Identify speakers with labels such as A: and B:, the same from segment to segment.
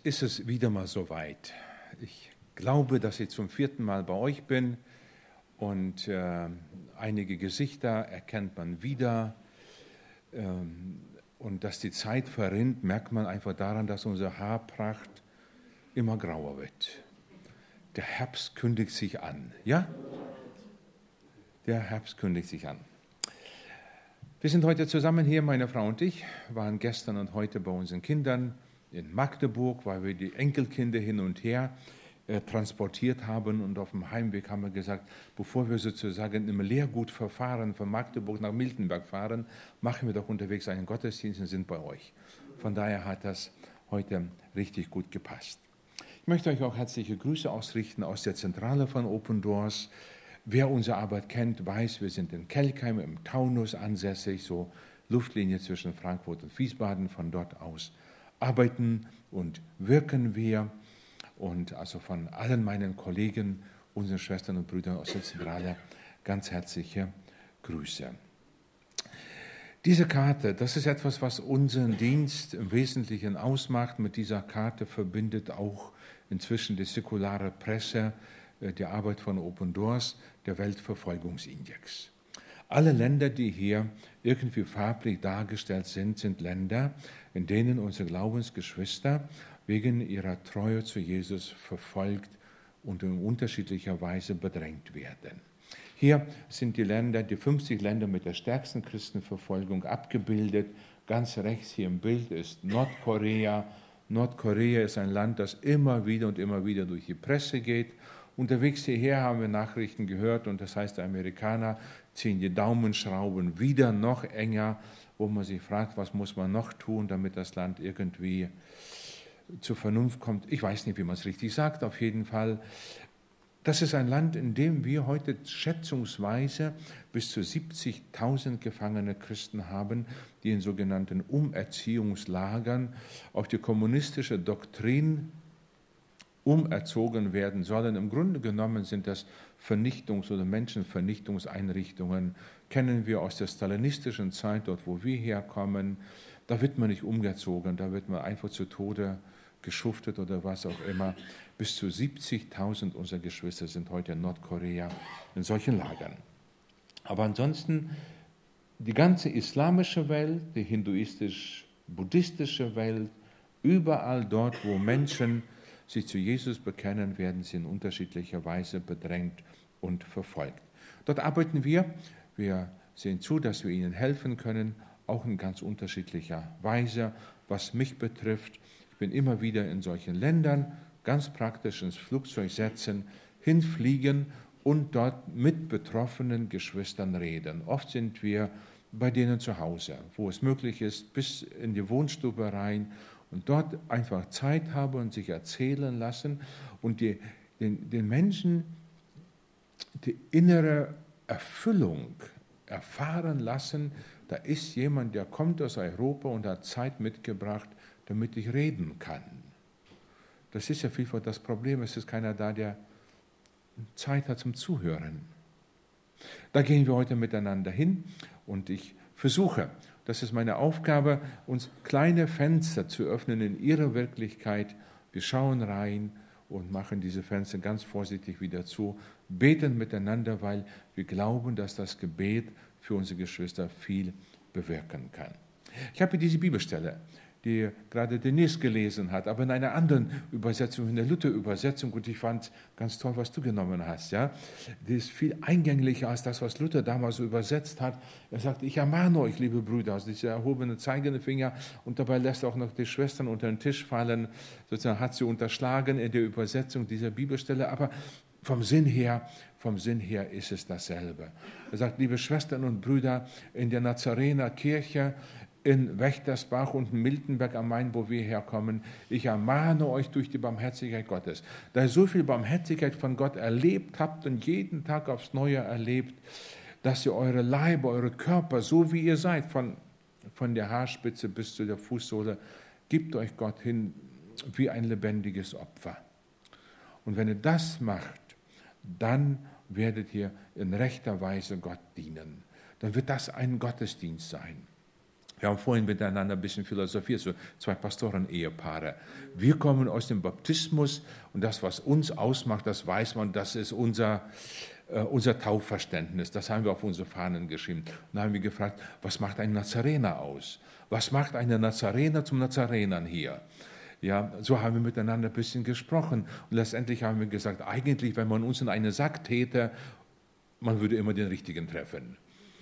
A: ist es wieder mal soweit. Ich glaube, dass ich zum 4. Mal bei euch bin und einige Gesichter erkennt man wieder. Und dass die Zeit verrinnt, merkt man einfach daran, dass unsere Haarpracht immer grauer wird. Der Herbst kündigt sich an, ja? Der Herbst kündigt sich an. Wir sind heute zusammen hier, meine Frau und ich, waren gestern und heute bei unseren Kindern in Magdeburg, weil wir die Enkelkinder hin und her transportiert haben, und auf dem Heimweg haben wir gesagt, bevor wir sozusagen im Lehrgutverfahren von Magdeburg nach Miltenberg fahren, machen wir doch unterwegs einen Gottesdienst und sind bei euch. Von daher hat das heute richtig gut gepasst. Ich möchte euch auch herzliche Grüße ausrichten aus der Zentrale von Open Doors. Wer unsere Arbeit kennt, weiß, wir sind in Kelkheim im Taunus ansässig, so Luftlinie zwischen Frankfurt und Wiesbaden. Von dort aus arbeiten und wirken wir. Und also von allen meinen Kollegen, unseren Schwestern und Brüdern aus der Zentrale, ganz herzliche Grüße. Diese Karte, das ist etwas, was unseren Dienst im Wesentlichen ausmacht. Mit dieser Karte verbindet auch inzwischen die säkulare Presse die Arbeit von Open Doors, der Weltverfolgungsindex. Alle Länder, die hier irgendwie farblich dargestellt sind, sind Länder, in denen unsere Glaubensgeschwister wegen ihrer Treue zu Jesus verfolgt und in unterschiedlicher Weise bedrängt werden. Hier sind die Länder, die 50 Länder mit der stärksten Christenverfolgung abgebildet. Ganz rechts hier im Bild ist Nordkorea. Nordkorea ist ein Land, das immer wieder durch die Presse geht. Unterwegs hierher haben wir Nachrichten gehört, und das heißt, die Amerikaner ziehen die Daumenschrauben wieder noch enger, wo man sich fragt, was muss man noch tun, damit das Land irgendwie zur Vernunft kommt. Ich weiß nicht, wie man es richtig sagt, auf jeden Fall. Das ist ein Land, in dem wir heute schätzungsweise bis zu 70.000 gefangene Christen haben, die in sogenannten Umerziehungslagern auf die kommunistische Doktrin umerzogen werden sollen. Im Grunde genommen sind das Vernichtungs- oder Menschenvernichtungseinrichtungen, kennen wir aus der stalinistischen Zeit, dort wo wir herkommen. Da wird man nicht umgezogen, da wird man einfach zu Tode geschuftet oder was auch immer. Bis zu 70.000 unserer Geschwister sind heute in Nordkorea in solchen Lagern. Aber ansonsten die ganze islamische Welt, die hinduistisch-buddhistische Welt, überall dort, wo Menschen sich zu Jesus bekennen, werden sie in unterschiedlicher Weise bedrängt und verfolgt. Dort arbeiten wir. Wir sehen zu, dass wir ihnen helfen können, auch in ganz unterschiedlicher Weise. Was mich betrifft, ich bin immer wieder in solchen Ländern, ganz praktisch ins Flugzeug setzen, hinfliegen und dort mit betroffenen Geschwistern reden. Oft sind wir bei denen zu Hause, wo es möglich ist, bis in die Wohnstube rein, und dort einfach Zeit habe und sich erzählen lassen und den Menschen die innere Erfüllung erfahren lassen. Da ist jemand, der kommt aus Europa und hat Zeit mitgebracht, damit ich reden kann. Das ist ja vielfach das Problem, es ist keiner da, der Zeit hat zum Zuhören. Da gehen wir heute miteinander hin, und ich versuche, das ist meine Aufgabe, uns kleine Fenster zu öffnen in ihre Wirklichkeit. Wir schauen rein und machen diese Fenster ganz vorsichtig wieder zu, beten miteinander, weil wir glauben, dass das Gebet für unsere Geschwister viel bewirken kann. Ich habe diese Bibelstelle, die gerade Denise gelesen hat, aber in einer anderen Übersetzung, in der Luther-Übersetzung, und ich fand ganz toll, was du genommen hast. Ja? Die ist viel eingänglicher als das, was Luther damals so übersetzt hat. Er sagt, ich ermahne euch, liebe Brüder, also dieser erhobene zeigende Finger, und dabei lässt er auch noch die Schwestern unter den Tisch fallen, sozusagen hat sie unterschlagen in der Übersetzung dieser Bibelstelle, aber vom Sinn her ist es dasselbe. Er sagt, liebe Schwestern und Brüder, in der Nazarener Kirche, in Wächtersbach und Miltenberg am Main, wo wir herkommen, ich ermahne euch durch die Barmherzigkeit Gottes, da ihr so viel Barmherzigkeit von Gott erlebt habt und jeden Tag aufs Neue erlebt, dass ihr eure Leibe, eure Körper, so wie ihr seid, von der Haarspitze bis zu der Fußsohle, gebt euch Gott hin wie ein lebendiges Opfer. Und wenn ihr das macht, dann werdet ihr in rechter Weise Gott dienen. Dann wird das ein Gottesdienst sein. Wir haben vorhin miteinander ein bisschen philosophiert, so zwei Pastoren-Ehepaare. Wir kommen aus dem Baptismus und das, was uns ausmacht, das weiß man, das ist unser Taufverständnis. Das haben wir auf unsere Fahnen geschrieben. Und dann haben wir gefragt, was macht ein Nazarener aus? Was macht eine Nazarener zum Nazarenern hier? Ja, so haben wir miteinander ein bisschen gesprochen. Und letztendlich haben wir gesagt, eigentlich, wenn man uns in einen Sack täte, man würde immer den Richtigen treffen.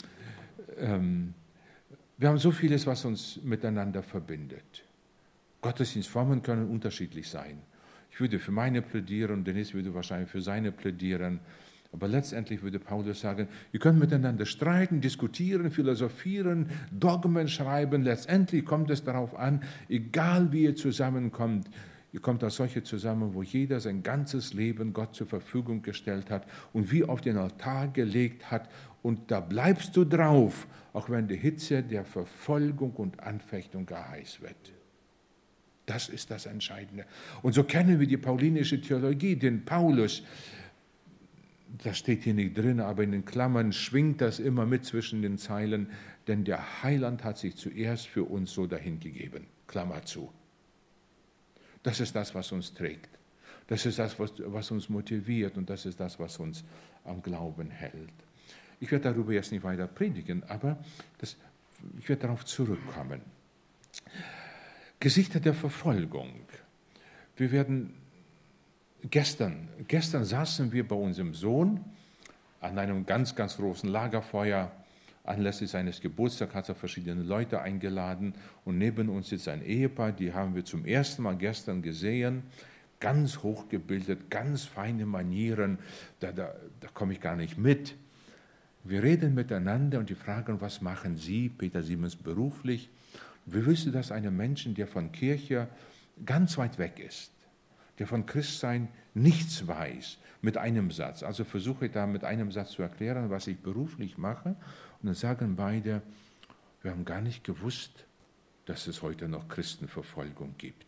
A: Wir haben so vieles, was uns miteinander verbindet. Gottesdienstformen können unterschiedlich sein. Ich würde für meine plädieren, Dennis würde wahrscheinlich für seine plädieren. Aber letztendlich würde Paulus sagen, ihr könnt miteinander streiten, diskutieren, philosophieren, Dogmen schreiben. Letztendlich kommt es darauf an, egal wie ihr zusammenkommt, ihr kommt als solche zusammen, wo jeder sein ganzes Leben Gott zur Verfügung gestellt hat und wie auf den Altar gelegt hat. Und da bleibst du drauf, auch wenn die Hitze der Verfolgung und Anfechtung gar heiß wird. Das ist das Entscheidende. Und so kennen wir die paulinische Theologie, den Paulus. Das steht hier nicht drin, aber in den Klammern schwingt das immer mit zwischen den Zeilen, denn der Heiland hat sich zuerst für uns so dahingegeben. Klammer zu. Das ist das, was uns trägt. Das ist das, was uns motiviert und das ist das, was uns am Glauben hält. Ich werde darüber jetzt nicht weiter predigen, aber ich werde darauf zurückkommen. Gesichter der Verfolgung. Wir werden Gestern saßen wir bei unserem Sohn an einem ganz, ganz großen Lagerfeuer. Anlässlich seines Geburtstags hat er verschiedene Leute eingeladen und neben uns sitzt ein Ehepaar, die haben wir zum ersten Mal gestern gesehen. Ganz hochgebildet, ganz feine Manieren, da komme ich gar nicht mit. Wir reden miteinander und die fragen, was machen Sie, Peter Siemens, beruflich? Wir wissen, dass ein Mensch, der von Kirche ganz weit weg ist, der von Christsein nichts weiß, mit einem Satz. Also versuche ich da mit einem Satz zu erklären, was ich beruflich mache. Und dann sagen beide, wir haben gar nicht gewusst, dass es heute noch Christenverfolgung gibt.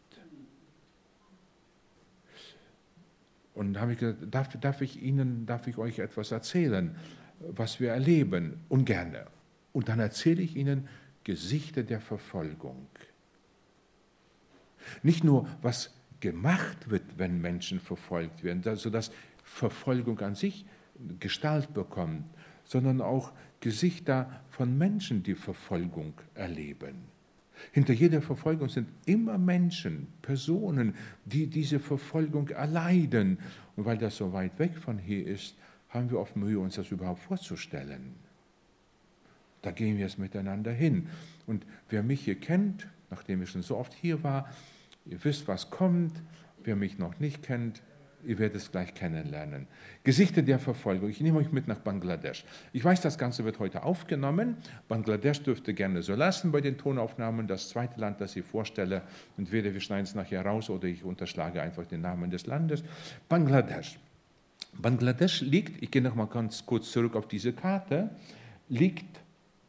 A: Und da habe ich gesagt, darf ich euch etwas erzählen, was wir erleben? Und gerne. Und dann erzähle ich ihnen Gesichter der Verfolgung. Nicht nur, was gemacht wird, wenn Menschen verfolgt werden, sodass Verfolgung an sich Gestalt bekommt, sondern auch Gesichter von Menschen, die Verfolgung erleben. Hinter jeder Verfolgung sind immer Menschen, Personen, die diese Verfolgung erleiden. Und weil das so weit weg von hier ist, haben wir oft Mühe, uns das überhaupt vorzustellen. Da gehen wir jetzt miteinander hin. Und wer mich hier kennt, nachdem ich schon so oft hier war, ihr wisst, was kommt. Wer mich noch nicht kennt, ihr werdet es gleich kennenlernen. Gesichter der Verfolgung. Ich nehme euch mit nach Bangladesch. Ich weiß, das Ganze wird heute aufgenommen. Bangladesch dürfte gerne so lassen bei den Tonaufnahmen. Das zweite Land, das ich vorstelle, entweder wir schneiden es nachher raus oder ich unterschlage einfach den Namen des Landes. Bangladesch. Bangladesch liegt, ich gehe noch mal ganz kurz zurück auf diese Karte, liegt,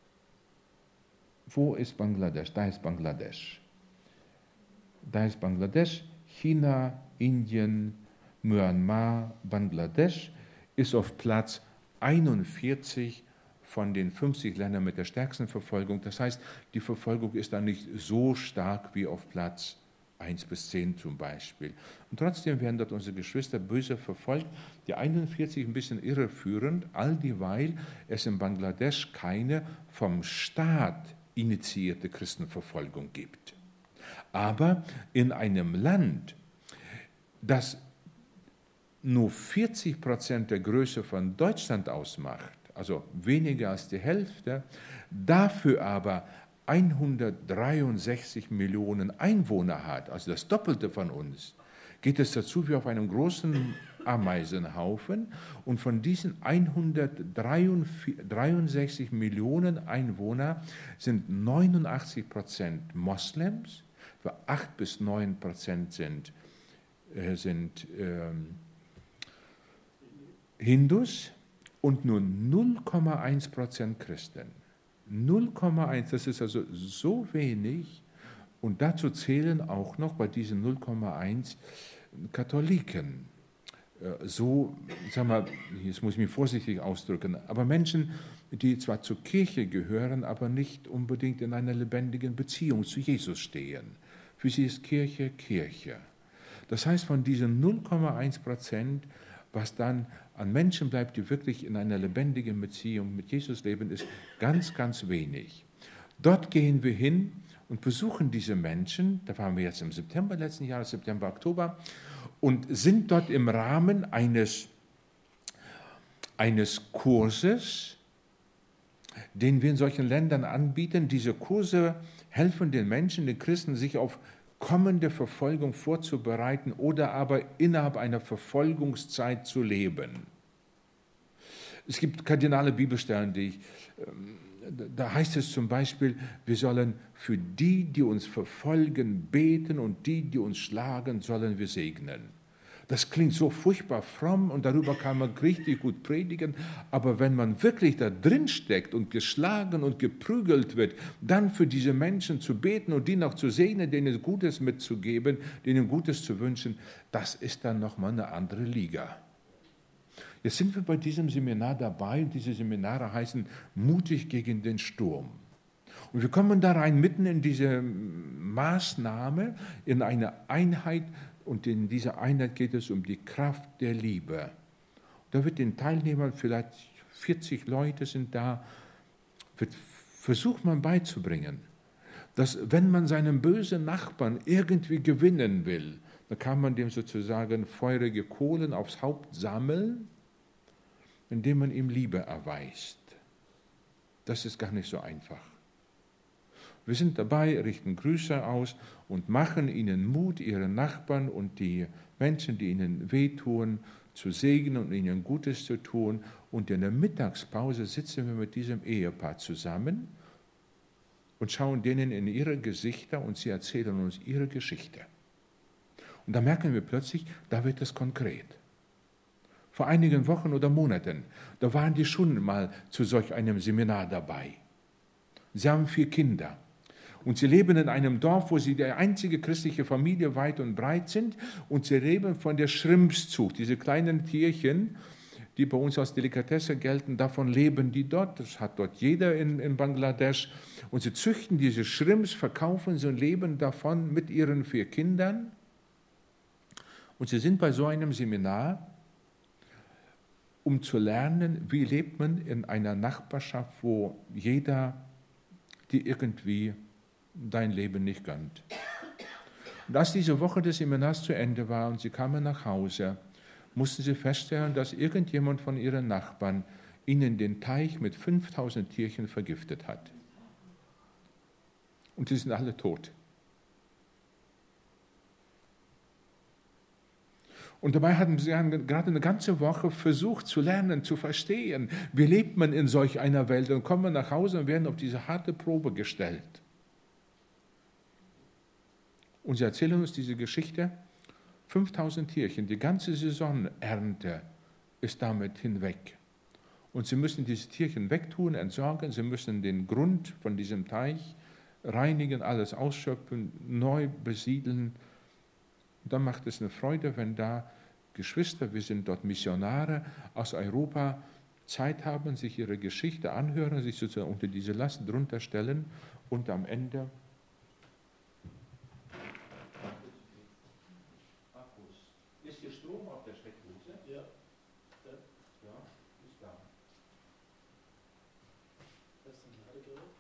A: wo ist Bangladesch? Da ist Bangladesch. Da ist Bangladesch, China, Indien, Myanmar, Bangladesch ist auf Platz 41 von den 50 Ländern mit der stärksten Verfolgung. Das heißt, die Verfolgung ist da nicht so stark wie auf Platz 1 bis 10 zum Beispiel. Und trotzdem werden dort unsere Geschwister böse verfolgt. Die 41 ein bisschen irreführend, all dieweil es in Bangladesch keine vom Staat initiierte Christenverfolgung gibt. Aber in einem Land, das nur 40% der Größe von Deutschland ausmacht, also weniger als die Hälfte, dafür aber 163 Millionen Einwohner hat, also das Doppelte von uns, geht es dazu wie auf einem großen Ameisenhaufen und von diesen 163 Millionen Einwohnern sind 89% Moslems, 8-9% sind Hindus und nur 0,1% Christen. 0,1, das ist also so wenig und dazu zählen auch noch bei diesen 0,1 Katholiken. so, sag mal, jetzt muss ich mich vorsichtig ausdrücken, aber Menschen, die zwar zur Kirche gehören, aber nicht unbedingt in einer lebendigen Beziehung zu Jesus stehen. Für sie ist Kirche Kirche. Das heißt, von diesen 0,1%, was dann an Menschen bleibt, die wirklich in einer lebendigen Beziehung mit Jesus leben, ist ganz, ganz wenig. Dort gehen wir hin und besuchen diese Menschen, da waren wir jetzt im September letzten Jahres, September, Oktober, und sind dort im Rahmen eines Kurses, den wir in solchen Ländern anbieten. Diese Kurse helfen den Menschen, den Christen, sich auf kommende Verfolgung vorzubereiten oder aber innerhalb einer Verfolgungszeit zu leben. Es gibt kardinale Bibelstellen, da heißt es zum Beispiel, wir sollen für die, die uns verfolgen, beten und die uns schlagen, sollen wir segnen. Das klingt so furchtbar fromm und darüber kann man richtig gut predigen, aber wenn man wirklich da drin steckt und geschlagen und geprügelt wird, dann für diese Menschen zu beten und die noch zu segnen, denen Gutes mitzugeben, denen Gutes zu wünschen, das ist dann nochmal eine andere Liga. Jetzt sind wir bei diesem Seminar dabei. Diese Seminare heißen Mutig gegen den Sturm. Und wir kommen da rein mitten in diese Maßnahme, in eine Einheit. Und in dieser Einheit geht es um die Kraft der Liebe. Da wird den Teilnehmern, vielleicht 40 Leute sind da, versucht man beizubringen, dass wenn man seinen bösen Nachbarn irgendwie gewinnen will, dann kann man dem sozusagen feurige Kohlen aufs Haupt sammeln, indem man ihm Liebe erweist. Das ist gar nicht so einfach. Wir sind dabei, richten Grüße aus und machen ihnen Mut, ihre Nachbarn und die Menschen, die ihnen wehtun, zu segnen und ihnen Gutes zu tun. Und in der Mittagspause sitzen wir mit diesem Ehepaar zusammen und schauen denen in ihre Gesichter und sie erzählen uns ihre Geschichte. Und da merken wir plötzlich, da wird es konkret. Vor einigen Wochen oder Monaten, da waren die schon mal zu solch einem Seminar dabei. Sie haben 4 Kinder und sie leben in einem Dorf, wo sie die einzige christliche Familie weit und breit sind und sie leben von der Schrimpszucht, diese kleinen Tierchen, die bei uns als Delikatesse gelten, davon leben die dort, das hat dort jeder in Bangladesch und sie züchten diese Schrimps, verkaufen sie und leben davon mit ihren 4 Kindern und sie sind bei so einem Seminar, um zu lernen, wie lebt man in einer Nachbarschaft, wo jeder dir irgendwie dein Leben nicht gönnt. Und als diese Woche des Seminars zu Ende war und sie kamen nach Hause, mussten sie feststellen, dass irgendjemand von ihren Nachbarn ihnen den Teich mit 5000 Tierchen vergiftet hat. Und sie sind alle tot. Und dabei haben sie gerade eine ganze Woche versucht zu lernen, zu verstehen, wie lebt man in solch einer Welt. Und kommen nach Hause und werden auf diese harte Probe gestellt. Und sie erzählen uns diese Geschichte, 5000 Tierchen, die ganze Saisonernte ist damit hinweg. Und sie müssen diese Tierchen wegtun, entsorgen, sie müssen den Grund von diesem Teich reinigen, alles ausschöpfen, neu besiedeln. Und dann macht es eine Freude, wenn da Geschwister, wir sind dort Missionare aus Europa, Zeit haben, sich ihre Geschichte anhören, sich sozusagen unter diese Last drunter stellen und am Ende ist hier Strom auf der Steckdose? Ja. Ja, ist da. Das ist ein Ladegerät.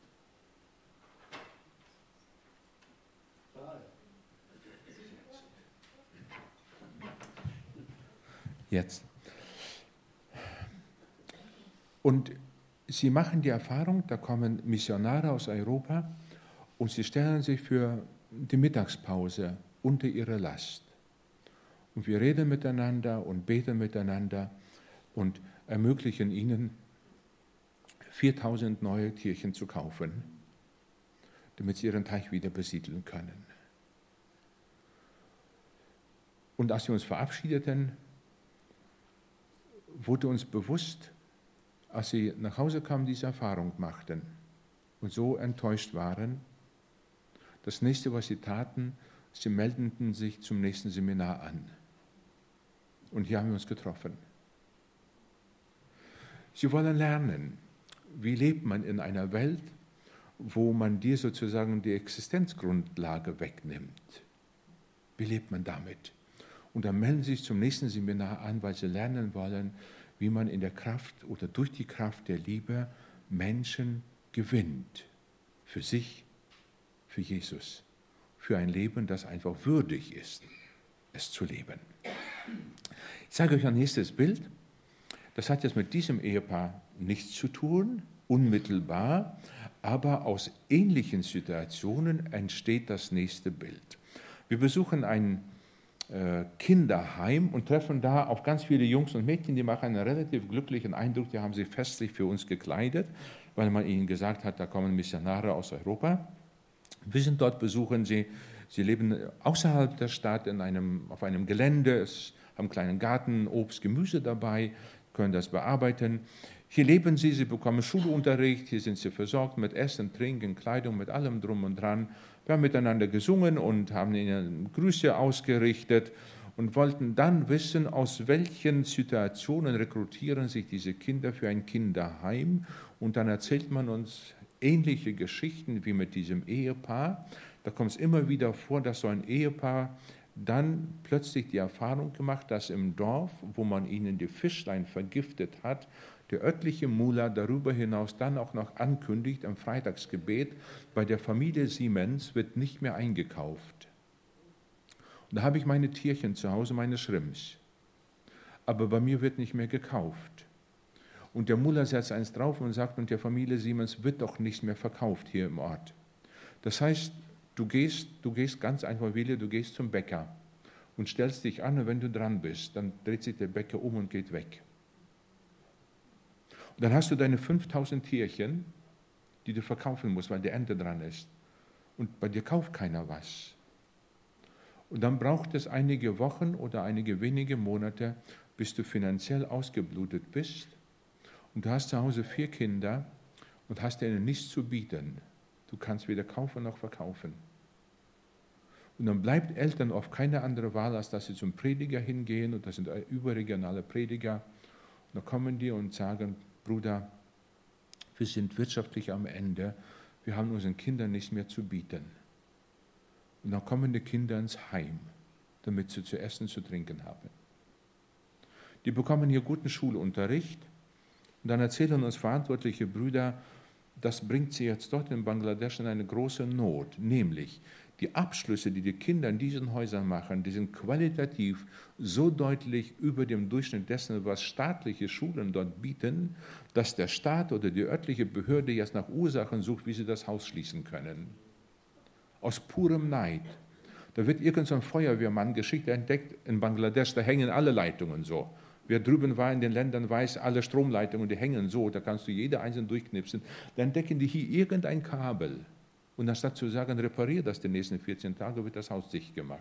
A: Jetzt. Und sie machen die Erfahrung, da kommen Missionare aus Europa und sie stellen sich für die Mittagspause unter ihre Last. Und wir reden miteinander und beten miteinander und ermöglichen ihnen, 4000 neue Tierchen zu kaufen, damit sie ihren Teich wieder besiedeln können. Und als wir uns verabschiedeten, wurde uns bewusst, als sie nach Hause kamen, diese Erfahrung machten und so enttäuscht waren, das nächste, was sie taten, sie meldeten sich zum nächsten Seminar an. Und hier haben wir uns getroffen. Sie wollen lernen, wie lebt man in einer Welt, wo man dir sozusagen die Existenzgrundlage wegnimmt. Wie lebt man damit? Und dann melden sie sich zum nächsten Seminar an, weil sie lernen wollen, wie man in der Kraft oder durch die Kraft der Liebe Menschen gewinnt. Für sich, für Jesus. Für ein Leben, das einfach würdig ist, es zu leben. Ich zeige euch ein nächstes Bild. Das hat jetzt mit diesem Ehepaar nichts zu tun, unmittelbar, aber aus ähnlichen Situationen entsteht das nächste Bild. Wir besuchen ein Kinderheim und treffen da auf ganz viele Jungs und Mädchen, die machen einen relativ glücklichen Eindruck, die haben sich festlich für uns gekleidet, weil man ihnen gesagt hat, da kommen Missionare aus Europa. Wir sind dort, besuchen sie, sie leben außerhalb der Stadt auf einem Gelände, haben einen kleinen Garten, Obst, Gemüse dabei, können das bearbeiten. Hier leben sie, sie bekommen Schulunterricht, hier sind sie versorgt mit Essen, Trinken, Kleidung, mit allem drum und dran. Wir haben miteinander gesungen und haben ihnen Grüße ausgerichtet und wollten dann wissen, aus welchen Situationen rekrutieren sich diese Kinder für ein Kinderheim. Und dann erzählt man uns ähnliche Geschichten wie mit diesem Ehepaar. Da kommt es immer wieder vor, dass so ein Ehepaar dann plötzlich die Erfahrung gemacht, dass im Dorf, wo man ihnen die Fischlein vergiftet hat, der örtliche Mullah darüber hinaus dann auch noch ankündigt, am Freitagsgebet, bei der Familie Siemens wird nicht mehr eingekauft. Und da habe ich meine Tierchen zu Hause, meine Shrimps. Aber bei mir wird nicht mehr gekauft. Und der Mullah setzt eins drauf und sagt, und der Familie Siemens wird doch nichts mehr verkauft hier im Ort. Das heißt, du gehst ganz einfach, Willi, du gehst zum Bäcker und stellst dich an, und wenn du dran bist, dann dreht sich der Bäcker um und geht weg. Und dann hast du deine 5000 Tierchen, die du verkaufen musst, weil der Ente dran ist. Und bei dir kauft keiner was. Und dann braucht es einige Wochen oder einige wenige Monate, bis du finanziell ausgeblutet bist. Und du hast zu Hause 4 Kinder und hast ihnen nichts zu bieten. Du kannst weder kaufen noch verkaufen. Und dann bleibt Eltern oft keine andere Wahl, als dass sie zum Prediger hingehen, und das sind überregionale Prediger. Und dann kommen die und sagen, Bruder, wir sind wirtschaftlich am Ende, wir haben unseren Kindern nichts mehr zu bieten. Und dann kommen die Kinder ins Heim, damit sie zu essen, zu trinken haben. Die bekommen hier guten Schulunterricht, und dann erzählen uns verantwortliche Brüder, das bringt sie jetzt dort in Bangladesch in eine große Not, nämlich die Abschlüsse, die die Kinder in diesen Häusern machen, die sind qualitativ so deutlich über dem Durchschnitt dessen, was staatliche Schulen dort bieten, dass der Staat oder die örtliche Behörde jetzt nach Ursachen sucht, wie sie das Haus schließen können. Aus purem Neid. Da wird irgend so ein Feuerwehrmann geschickt, der entdeckt in Bangladesch, da hängen alle Leitungen so. Wer drüben war in den Ländern weiß, alle Stromleitungen, die hängen so, da kannst du jede einzeln durchknipsen. Dann entdecken die hier irgendein Kabel. Und anstatt zu sagen, reparier das die nächsten 14 Tage, wird das Haus dicht gemacht.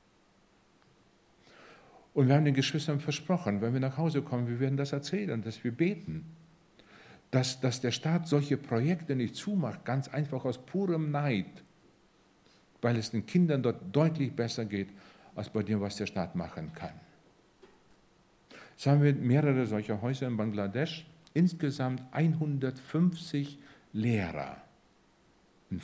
A: Und wir haben den Geschwistern versprochen, wenn wir nach Hause kommen, wir werden das erzählen, dass wir beten. Dass der Staat solche Projekte nicht zumacht, ganz einfach aus purem Neid, weil es den Kindern dort deutlich besser geht, als bei dem, was der Staat machen kann. Jetzt haben wir mehrere solcher Häuser in Bangladesch, insgesamt 150 Lehrer in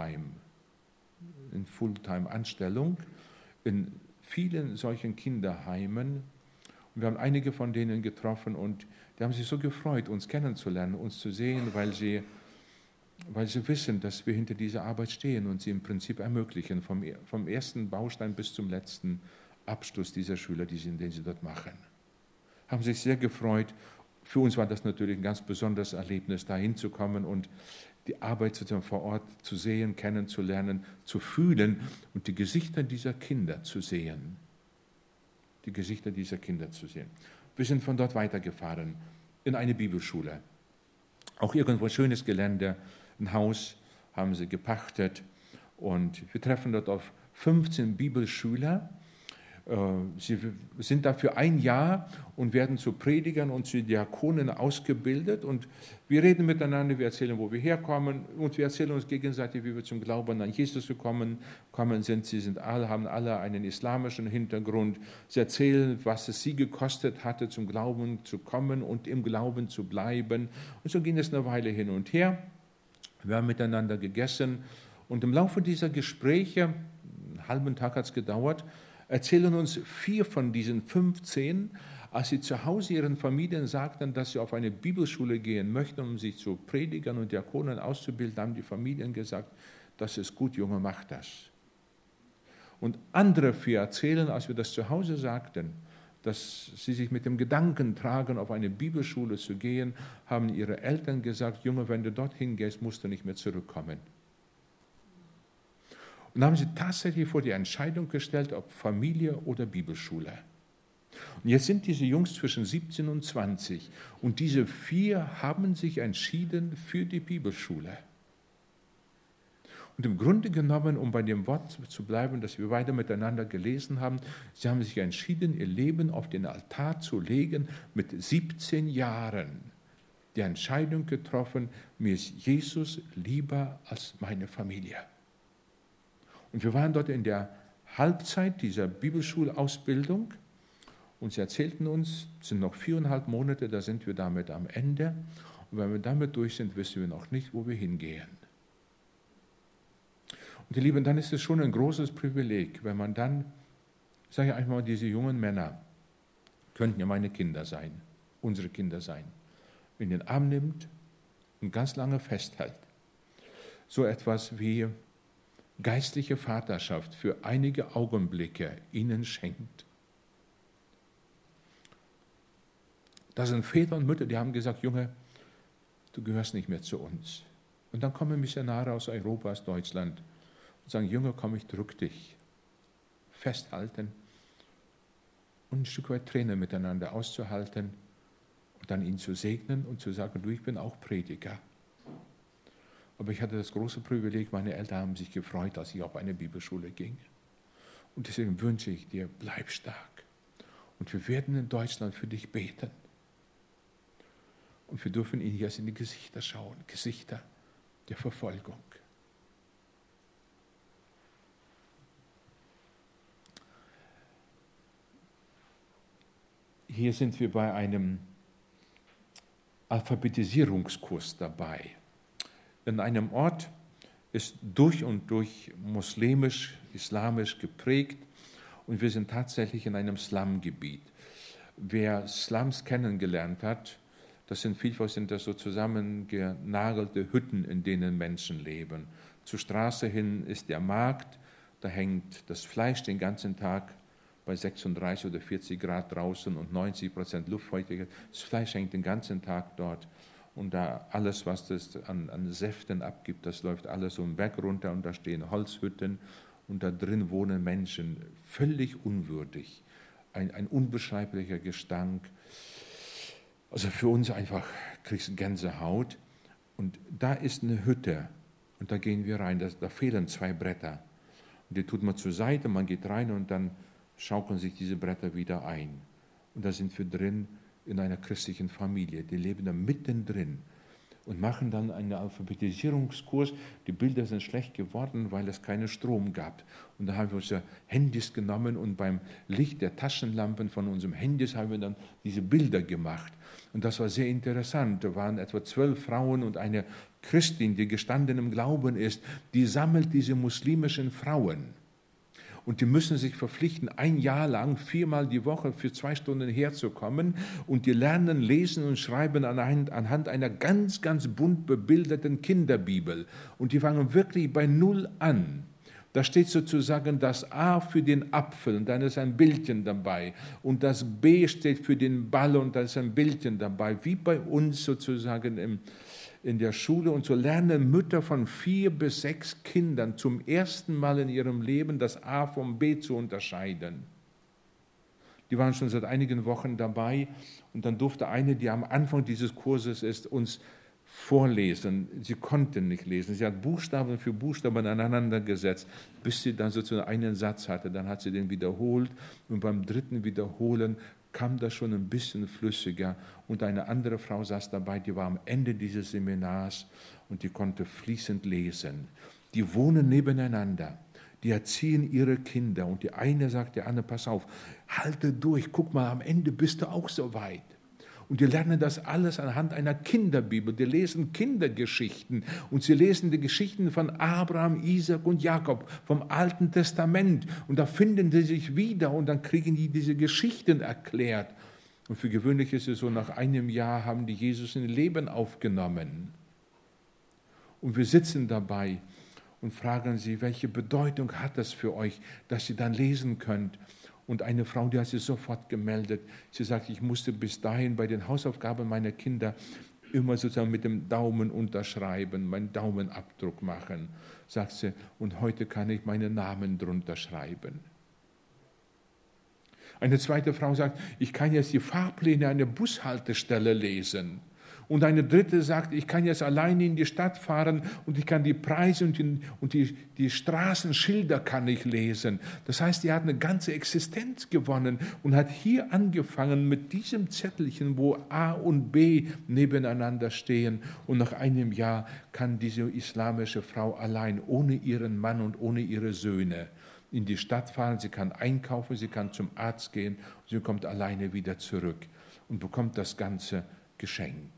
A: Fulltime-Anstellung in vielen solchen Kinderheimen. Und wir haben einige von denen getroffen und die haben sich so gefreut, uns kennenzulernen, uns zu sehen, weil sie wissen, dass wir hinter dieser Arbeit stehen und sie im Prinzip ermöglichen, vom ersten Baustein bis zum letzten Abschluss dieser Schüler, den sie dort machen. Haben sich sehr gefreut. Für uns war das natürlich ein ganz besonderes Erlebnis, da hinzukommen und die Arbeit sozusagen vor Ort zu sehen, kennenzulernen, zu fühlen und die Gesichter dieser Kinder zu sehen. Die Gesichter dieser Kinder zu sehen. Wir sind von dort weitergefahren in eine Bibelschule. Auch irgendwo ein schönes Gelände, ein Haus haben sie gepachtet und wir treffen dort auf 15 Bibelschüler. Sie sind da für ein Jahr und werden zu Predigern und zu Diakonen ausgebildet. Und wir reden miteinander, wir erzählen, wo wir herkommen und wir erzählen uns gegenseitig, wie wir zum Glauben an Jesus gekommen sind. Haben alle einen islamischen Hintergrund. Sie erzählen, was es sie gekostet hatte, zum Glauben zu kommen und im Glauben zu bleiben. Und so ging es eine Weile hin und her. Wir haben miteinander gegessen und im Laufe dieser Gespräche, einen halben Tag hat es gedauert, erzählen uns 4 von diesen 15, als sie zu Hause ihren Familien sagten, dass sie auf eine Bibelschule gehen möchten, um sich zu Predigern und Diakonen auszubilden, haben die Familien gesagt, das ist gut, Junge, mach das. Und andere 4 erzählen, als wir das zu Hause sagten, dass sie sich mit dem Gedanken tragen, auf eine Bibelschule zu gehen, haben ihre Eltern gesagt, Junge, wenn du dorthin gehst, musst du nicht mehr zurückkommen. Und haben sie tatsächlich vor die Entscheidung gestellt, ob Familie oder Bibelschule. Und jetzt sind diese Jungs zwischen 17 und 20 und diese 4 haben sich entschieden für die Bibelschule. Und im Grunde genommen, um bei dem Wort zu bleiben, das wir beide miteinander gelesen haben, sie haben sich entschieden, ihr Leben auf den Altar zu legen, mit 17 Jahren die Entscheidung getroffen, mir ist Jesus lieber als meine Familie. Und wir waren dort in der Halbzeit dieser Bibelschulausbildung und sie erzählten uns, es sind noch 4,5 Monate, da sind wir damit am Ende. Und wenn wir damit durch sind, wissen wir noch nicht, wo wir hingehen. Und ihr Lieben, dann ist es schon ein großes Privileg, wenn man dann, ich sage einfach mal, diese jungen Männer, könnten ja meine Kinder sein, unsere Kinder sein, in den Arm nimmt und ganz lange festhält. So etwas wie geistliche Vaterschaft für einige Augenblicke ihnen schenkt. Da sind Väter und Mütter, die haben gesagt, Junge, du gehörst nicht mehr zu uns. Und dann kommen Missionare aus Europa, aus Deutschland und sagen, Junge, komm, ich drück dich. Festhalten und ein Stück weit Tränen miteinander auszuhalten und dann ihn zu segnen und zu sagen, du, ich bin auch Prediger. Aber ich hatte das große Privileg, meine Eltern haben sich gefreut, als ich auf eine Bibelschule ging. Und deswegen wünsche ich dir, bleib stark. Und wir werden in Deutschland für dich beten. Und wir dürfen ihnen jetzt in die Gesichter schauen, Gesichter der Verfolgung. Hier sind wir bei einem Alphabetisierungskurs dabei. In einem Ort ist durch und durch muslimisch, islamisch geprägt und wir sind tatsächlich in einem Slumgebiet. Wer Slums kennengelernt hat, das sind vielfach sind das so zusammengenagelte Hütten, in denen Menschen leben. Zur Straße hin ist der Markt, da hängt das Fleisch den ganzen Tag bei 36 oder 40 Grad draußen und 90% Luftfeuchtigkeit. Das Fleisch hängt den ganzen Tag dort. Und da alles, was das an Säften abgibt, das läuft alles so einen Berg runter und da stehen Holzhütten und da drin wohnen Menschen, völlig unwürdig. Ein unbeschreiblicher Gestank. Also für uns einfach kriegst du Gänsehaut. Und da ist eine Hütte und da gehen wir rein, da fehlen 2 Bretter. Und die tut man zur Seite, man geht rein und dann schaukeln sich diese Bretter wieder ein. Und da sind wir drin, in einer christlichen Familie. Die leben da mittendrin und machen dann einen Alphabetisierungskurs. Die Bilder sind schlecht geworden, weil es keinen Strom gab. Und da haben wir unsere Handys genommen und beim Licht der Taschenlampen von unserem Handys haben wir dann diese Bilder gemacht. Und das war sehr interessant. Da waren etwa 12 Frauen und eine Christin, die gestanden im Glauben ist, die sammelt diese muslimischen Frauen. Und die müssen sich verpflichten, 1 Jahr lang 4-mal die Woche für 2 Stunden herzukommen. Und die lernen lesen und schreiben anhand einer ganz, ganz bunt bebilderten Kinderbibel. Und die fangen wirklich bei 0 an. Da steht sozusagen das A für den Apfel und dann ist ein Bildchen dabei. Und das B steht für den Ball und da ist ein Bildchen dabei. Wie bei uns sozusagen in der Schule. Und so lernen Mütter von 4 bis 6 Kindern zum ersten Mal in ihrem Leben das A vom B zu unterscheiden. Die waren schon seit einigen Wochen dabei und dann durfte eine, die am Anfang dieses Kurses ist, uns vorlesen. Sie konnte nicht lesen. Sie hat Buchstaben für Buchstaben aneinander gesetzt, bis sie dann sozusagen einen Satz hatte. Dann hat sie den wiederholt und beim dritten Wiederholen kam das schon ein bisschen flüssiger. Und eine andere Frau saß dabei, die war am Ende dieses Seminars und die konnte fließend lesen. Die wohnen nebeneinander. Die erziehen ihre Kinder und die eine sagt der andere, pass auf, halte durch, guck mal, am Ende bist du auch so weit. Und die lernen das alles anhand einer Kinderbibel. Die lesen Kindergeschichten und sie lesen die Geschichten von Abraham, Isaac und Jakob vom Alten Testament. Und da finden sie sich wieder und dann kriegen die diese Geschichten erklärt. Und für gewöhnlich ist es so, nach einem Jahr haben die Jesus in ihr Leben aufgenommen. Und wir sitzen dabei und fragen sie, welche Bedeutung hat das für euch, dass ihr dann lesen könnt. Und eine Frau, die hat sich sofort gemeldet. Sie sagt, ich musste bis dahin bei den Hausaufgaben meiner Kinder immer sozusagen mit dem Daumen unterschreiben, meinen Daumenabdruck machen, sagt sie. Und heute kann ich meinen Namen drunter schreiben. Eine zweite Frau sagt, ich kann jetzt die Fahrpläne an der Bushaltestelle lesen. Und eine dritte sagt, ich kann jetzt alleine in die Stadt fahren und ich kann die Preise und die Straßenschilder kann ich lesen. Das heißt, die hat eine ganze Existenz gewonnen und hat hier angefangen mit diesem Zettelchen, wo A und B nebeneinander stehen. Und nach einem Jahr kann diese islamische Frau allein, ohne ihren Mann und ohne ihre Söhne, in die Stadt fahren. Sie kann einkaufen, sie kann zum Arzt gehen, sie kommt alleine wieder zurück und bekommt das Ganze geschenkt.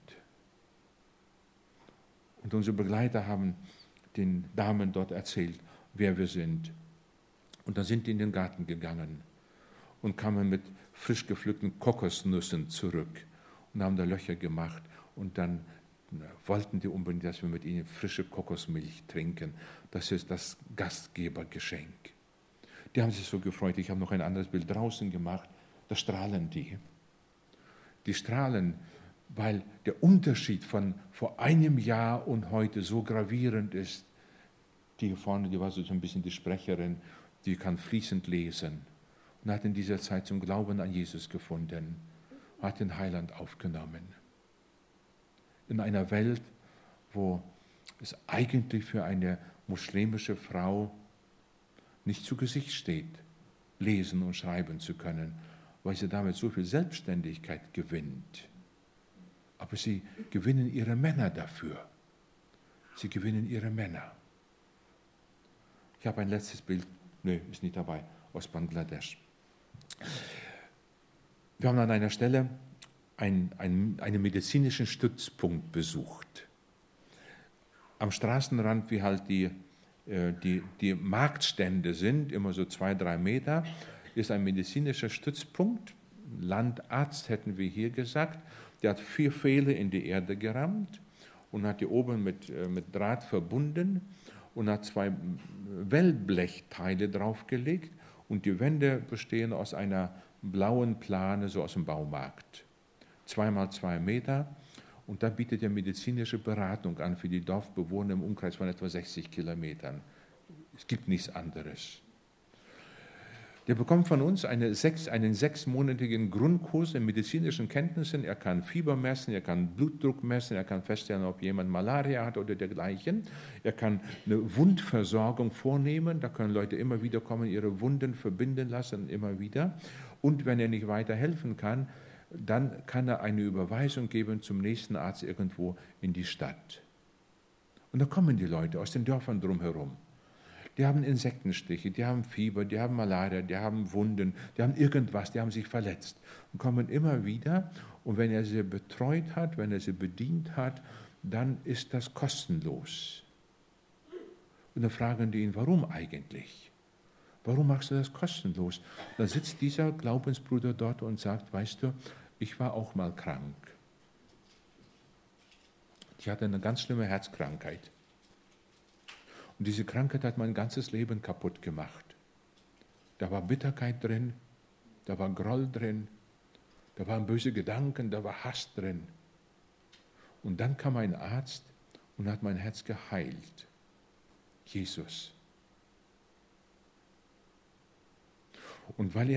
A: Und unsere Begleiter haben den Damen dort erzählt, wer wir sind. Und dann sind die in den Garten gegangen und kamen mit frisch gepflückten Kokosnüssen zurück und haben da Löcher gemacht. Und dann wollten die unbedingt, dass wir mit ihnen frische Kokosmilch trinken. Das ist das Gastgebergeschenk. Die haben sich so gefreut. Ich habe noch ein anderes Bild draußen gemacht. Da strahlen die. Die strahlen, weil der Unterschied von vor einem Jahr und heute so gravierend ist. Die hier vorne, die war so ein bisschen die Sprecherin, die kann fließend lesen und hat in dieser Zeit zum Glauben an Jesus gefunden, hat den Heiland aufgenommen. In einer Welt, wo es eigentlich für eine muslimische Frau nicht zu Gesicht steht, lesen und schreiben zu können, weil sie damit so viel Selbstständigkeit gewinnt. Aber sie gewinnen ihre Männer dafür. Sie gewinnen ihre Männer. Ich habe ein letztes Bild, ist nicht dabei, aus Bangladesch. Wir haben an einer Stelle einen medizinischen Stützpunkt besucht. Am Straßenrand, wie halt die Marktstände sind, immer so 2-3 Meter, ist ein medizinischer Stützpunkt. Landarzt hätten wir hier gesagt. Der hat 4 Pfähle in die Erde gerammt und hat die oben mit Draht verbunden und hat 2 Wellblechteile draufgelegt und die Wände bestehen aus einer blauen Plane, so aus dem Baumarkt. 2x2 Meter und da bietet er medizinische Beratung an für die Dorfbewohner im Umkreis von etwa 60 Kilometern. Es gibt nichts anderes. Der bekommt von uns einen 6-monatigen Grundkurs in medizinischen Kenntnissen. Er kann Fieber messen, er kann Blutdruck messen, er kann feststellen, ob jemand Malaria hat oder dergleichen. Er kann eine Wundversorgung vornehmen, da können Leute immer wieder kommen, ihre Wunden verbinden lassen, immer wieder. Und wenn er nicht weiterhelfen kann, dann kann er eine Überweisung geben zum nächsten Arzt irgendwo in die Stadt. Und da kommen die Leute aus den Dörfern drumherum. Die haben Insektenstiche, die haben Fieber, die haben Malaria, die haben Wunden, die haben irgendwas, die haben sich verletzt und kommen immer wieder. Und wenn er sie betreut hat, wenn er sie bedient hat, dann ist das kostenlos. Und dann fragen die ihn, warum eigentlich? Warum machst du das kostenlos? Dann sitzt dieser Glaubensbruder dort und sagt, weißt du, ich war auch mal krank. Ich hatte eine ganz schlimme Herzkrankheit. Und diese Krankheit hat mein ganzes Leben kaputt gemacht. Da war Bitterkeit drin, da war Groll drin, da waren böse Gedanken, da war Hass drin. Und dann kam ein Arzt und hat mein Herz geheilt. Jesus. Und weil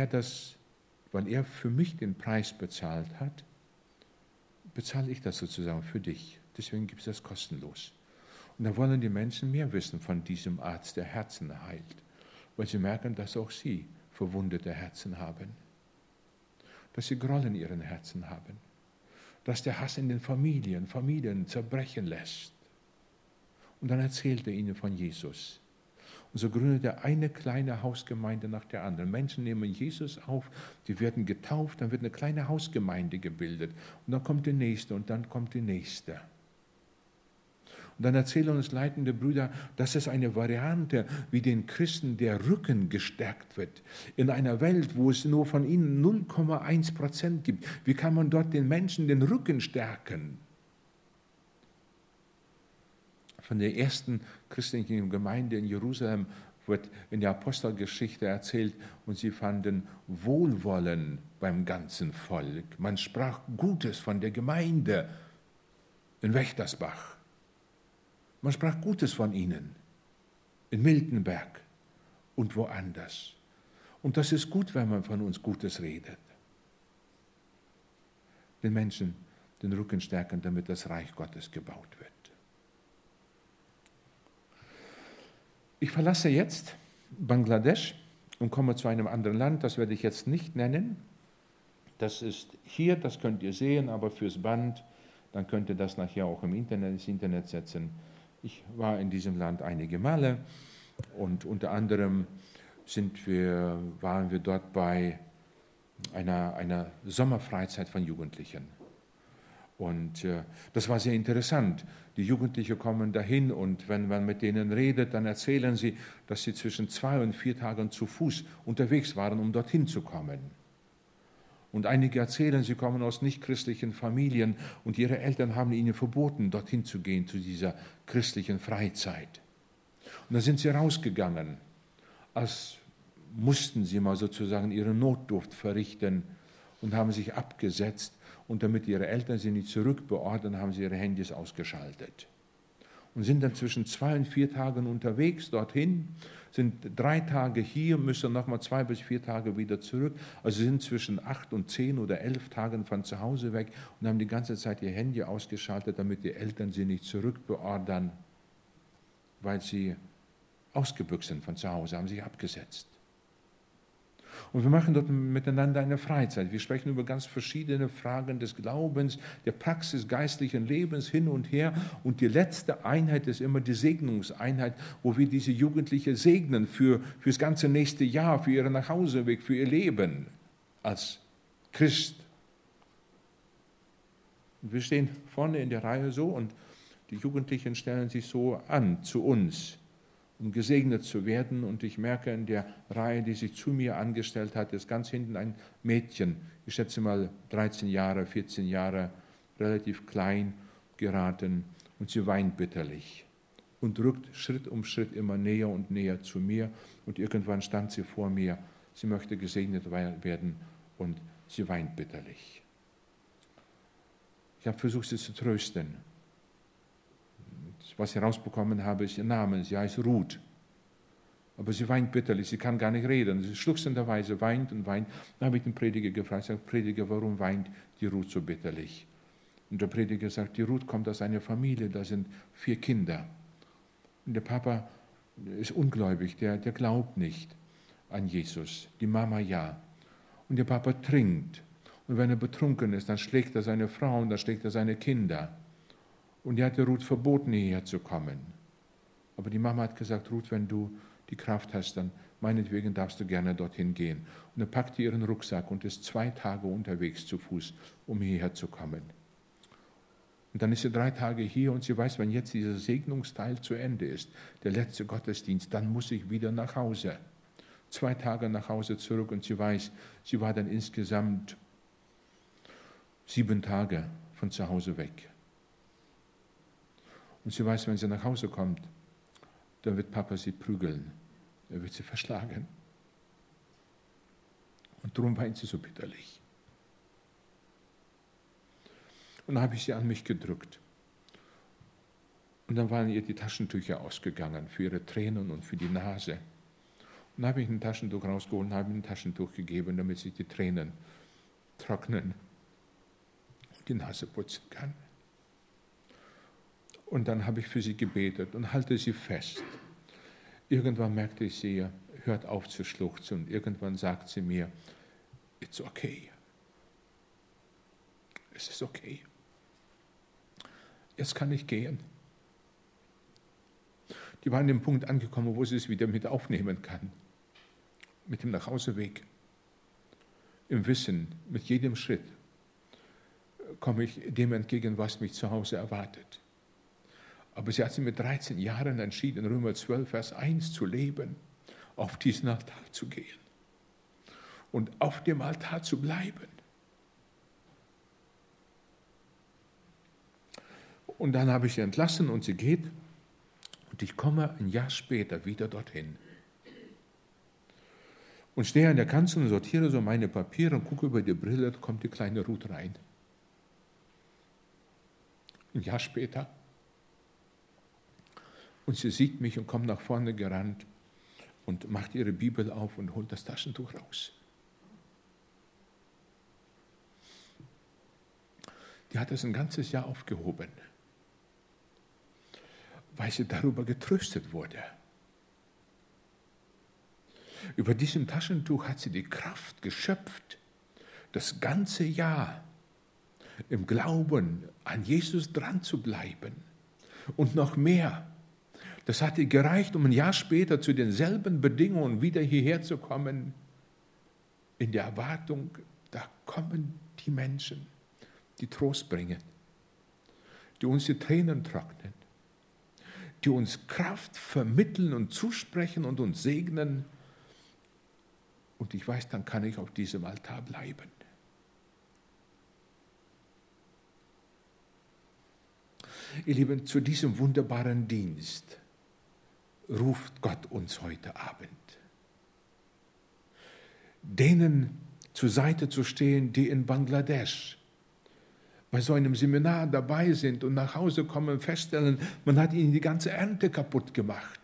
A: er für mich den Preis bezahlt hat, bezahle ich das sozusagen für dich. Deswegen gibt es das kostenlos. Und da wollen die Menschen mehr wissen von diesem Arzt, der Herzen heilt, weil sie merken, dass auch sie verwundete Herzen haben, dass sie Groll in ihren Herzen haben, dass der Hass in den Familien zerbrechen lässt. Und dann erzählt er ihnen von Jesus. Und so gründet er eine kleine Hausgemeinde nach der anderen. Menschen nehmen Jesus auf, die werden getauft, dann wird eine kleine Hausgemeinde gebildet. Und dann kommt der Nächste und dann kommt die Nächste. Und dann erzählen uns leitende Brüder, das ist eine Variante, wie den Christen der Rücken gestärkt wird. In einer Welt, wo es nur von ihnen 0,1% gibt. Wie kann man dort den Menschen den Rücken stärken? Von der ersten christlichen Gemeinde in Jerusalem wird in der Apostelgeschichte erzählt und sie fanden Wohlwollen beim ganzen Volk. Man sprach Gutes von der Gemeinde in Wächtersbach. Man sprach Gutes von ihnen in Miltenberg und woanders. Und das ist gut, wenn man von uns Gutes redet. Den Menschen den Rücken stärken, damit das Reich Gottes gebaut wird. Ich verlasse jetzt Bangladesch und komme zu einem anderen Land, das werde ich jetzt nicht nennen. Das ist hier, das könnt ihr sehen, aber fürs Band, dann könnt ihr das nachher auch ins Internet setzen. Ich war in diesem Land einige Male und unter anderem waren wir dort bei einer Sommerfreizeit von Jugendlichen. Und das war sehr interessant. Die Jugendlichen kommen dahin und wenn man mit denen redet, dann erzählen sie, dass sie zwischen 2 und 4 Tagen zu Fuß unterwegs waren, um dorthin zu kommen. Und einige erzählen, sie kommen aus nichtchristlichen Familien und ihre Eltern haben ihnen verboten, dorthin zu gehen, zu dieser christlichen Freizeit. Und da sind sie rausgegangen, als mussten sie mal sozusagen ihre Notdurft verrichten und haben sich abgesetzt. Und damit ihre Eltern sie nicht zurückbeordern, haben sie ihre Handys ausgeschaltet. Und sind dann zwischen 2 und 4 Tagen unterwegs dorthin, sind 3 Tage hier, müssen nochmal 2 bis 4 Tage wieder zurück. Also sind zwischen 8 und 10 oder 11 Tagen von zu Hause weg und haben die ganze Zeit ihr Handy ausgeschaltet, damit die Eltern sie nicht zurückbeordern, weil sie ausgebüxt sind von zu Hause, haben sich abgesetzt. Und wir machen dort miteinander eine Freizeit. Wir sprechen über ganz verschiedene Fragen des Glaubens, der Praxis geistlichen Lebens hin und her. Und die letzte Einheit ist immer die Segnungseinheit, wo wir diese Jugendlichen segnen fürs ganze nächste Jahr, für ihren Nachhauseweg, für ihr Leben als Christ. Und wir stehen vorne in der Reihe so und die Jugendlichen stellen sich so an zu uns, um gesegnet zu werden. Und ich merke in der Reihe, die sich zu mir angestellt hat, ist ganz hinten ein Mädchen, ich schätze mal 13 Jahre, 14 Jahre, relativ klein geraten. Und sie weint bitterlich und rückt Schritt um Schritt immer näher und näher zu mir. Und irgendwann stand sie vor mir, sie möchte gesegnet werden und sie weint bitterlich. Ich habe versucht, sie zu trösten. Was ich herausbekommen habe, ist ihr Name. Sie heißt Ruth. Aber sie weint bitterlich, sie kann gar nicht reden. Sie schluchzenderweise weint und weint. Dann habe ich den Prediger gefragt, ich sage, Prediger, warum weint die Ruth so bitterlich? Und der Prediger sagt, die Ruth kommt aus einer Familie, da sind 4 Kinder. Und der Papa ist ungläubig, der glaubt nicht an Jesus. Die Mama ja. Und der Papa trinkt. Und wenn er betrunken ist, dann schlägt er seine Frau und dann schlägt er seine Kinder. Und er hatte Ruth verboten, hierher zu kommen. Aber die Mama hat gesagt, Ruth, wenn du die Kraft hast, dann meinetwegen darfst du gerne dorthin gehen. Und er packte ihren Rucksack und ist 2 Tage unterwegs zu Fuß, um hierher zu kommen. Und dann ist sie 3 Tage hier und sie weiß, wenn jetzt dieser Segnungsteil zu Ende ist, der letzte Gottesdienst, dann muss ich wieder nach Hause. 2 Tage nach Hause zurück und sie weiß, sie war dann insgesamt 7 Tage von zu Hause weg. Und sie weiß, wenn sie nach Hause kommt, dann wird Papa sie prügeln. Er wird sie verschlagen. Und darum weint sie so bitterlich. Und dann habe ich sie an mich gedrückt. Und dann waren ihr die Taschentücher ausgegangen für ihre Tränen und für die Nase. Und dann habe ich ein Taschentuch rausgeholt und habe ihr ein Taschentuch gegeben, damit sie die Tränen trocknen und die Nase putzen kann. Und dann habe ich für sie gebetet und halte sie fest. Irgendwann merkte ich, sie hört auf zu schluchzen und irgendwann sagt sie mir, it's okay. Es ist okay. Jetzt kann ich gehen. Die war an dem Punkt angekommen, wo sie es wieder mit aufnehmen kann. Mit dem Nachhauseweg. Im Wissen, mit jedem Schritt komme ich dem entgegen, was mich zu Hause erwartet. Aber sie hat sich mit 13 Jahren entschieden, Römer 12, Vers 1 zu leben, auf diesen Altar zu gehen und auf dem Altar zu bleiben. Und dann habe ich sie entlassen und sie geht und ich komme ein Jahr später wieder dorthin und stehe an der Kanzel und sortiere so meine Papiere und gucke über die Brille, da kommt die kleine Ruth rein. Ein Jahr später. Und sie sieht mich und kommt nach vorne gerannt und macht ihre Bibel auf und holt das Taschentuch raus. Die hat das ein ganzes Jahr aufgehoben, weil sie darüber getröstet wurde. Über diesem Taschentuch hat sie die Kraft geschöpft, das ganze Jahr im Glauben an Jesus dran zu bleiben. Und noch mehr. Das hat ihr gereicht, um ein Jahr später zu denselben Bedingungen wieder hierher zu kommen, in der Erwartung, da kommen die Menschen, die Trost bringen, die uns die Tränen trocknen, die uns Kraft vermitteln und zusprechen und uns segnen. Und ich weiß, dann kann ich auf diesem Altar bleiben. Ihr Lieben, zu diesem wunderbaren Dienst ruft Gott uns heute Abend. Denen zur Seite zu stehen, die in Bangladesch bei so einem Seminar dabei sind und nach Hause kommen und feststellen, man hat ihnen die ganze Ernte kaputt gemacht.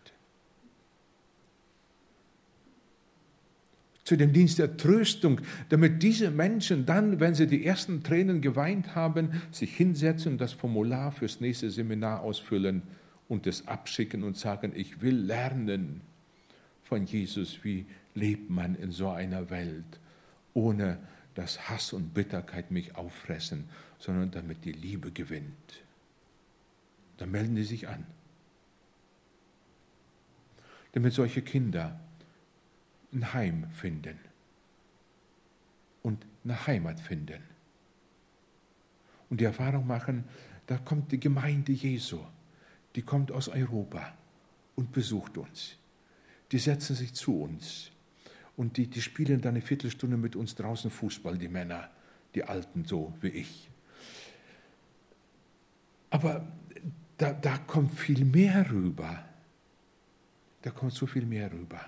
A: Zu dem Dienst der Tröstung, damit diese Menschen dann, wenn sie die ersten Tränen geweint haben, sich hinsetzen und das Formular fürs nächste Seminar ausfüllen und es abschicken und sagen, ich will lernen von Jesus, wie lebt man in so einer Welt, ohne dass Hass und Bitterkeit mich auffressen, sondern damit die Liebe gewinnt. Dann melden die sich an. Damit solche Kinder ein Heim finden und eine Heimat finden. Und die Erfahrung machen, da kommt die Gemeinde Jesu, die kommt aus Europa und besucht uns. Die setzen sich zu uns und die spielen dann eine Viertelstunde mit uns draußen Fußball, die Männer, die Alten so wie ich. Aber da kommt viel mehr rüber. Da kommt so viel mehr rüber.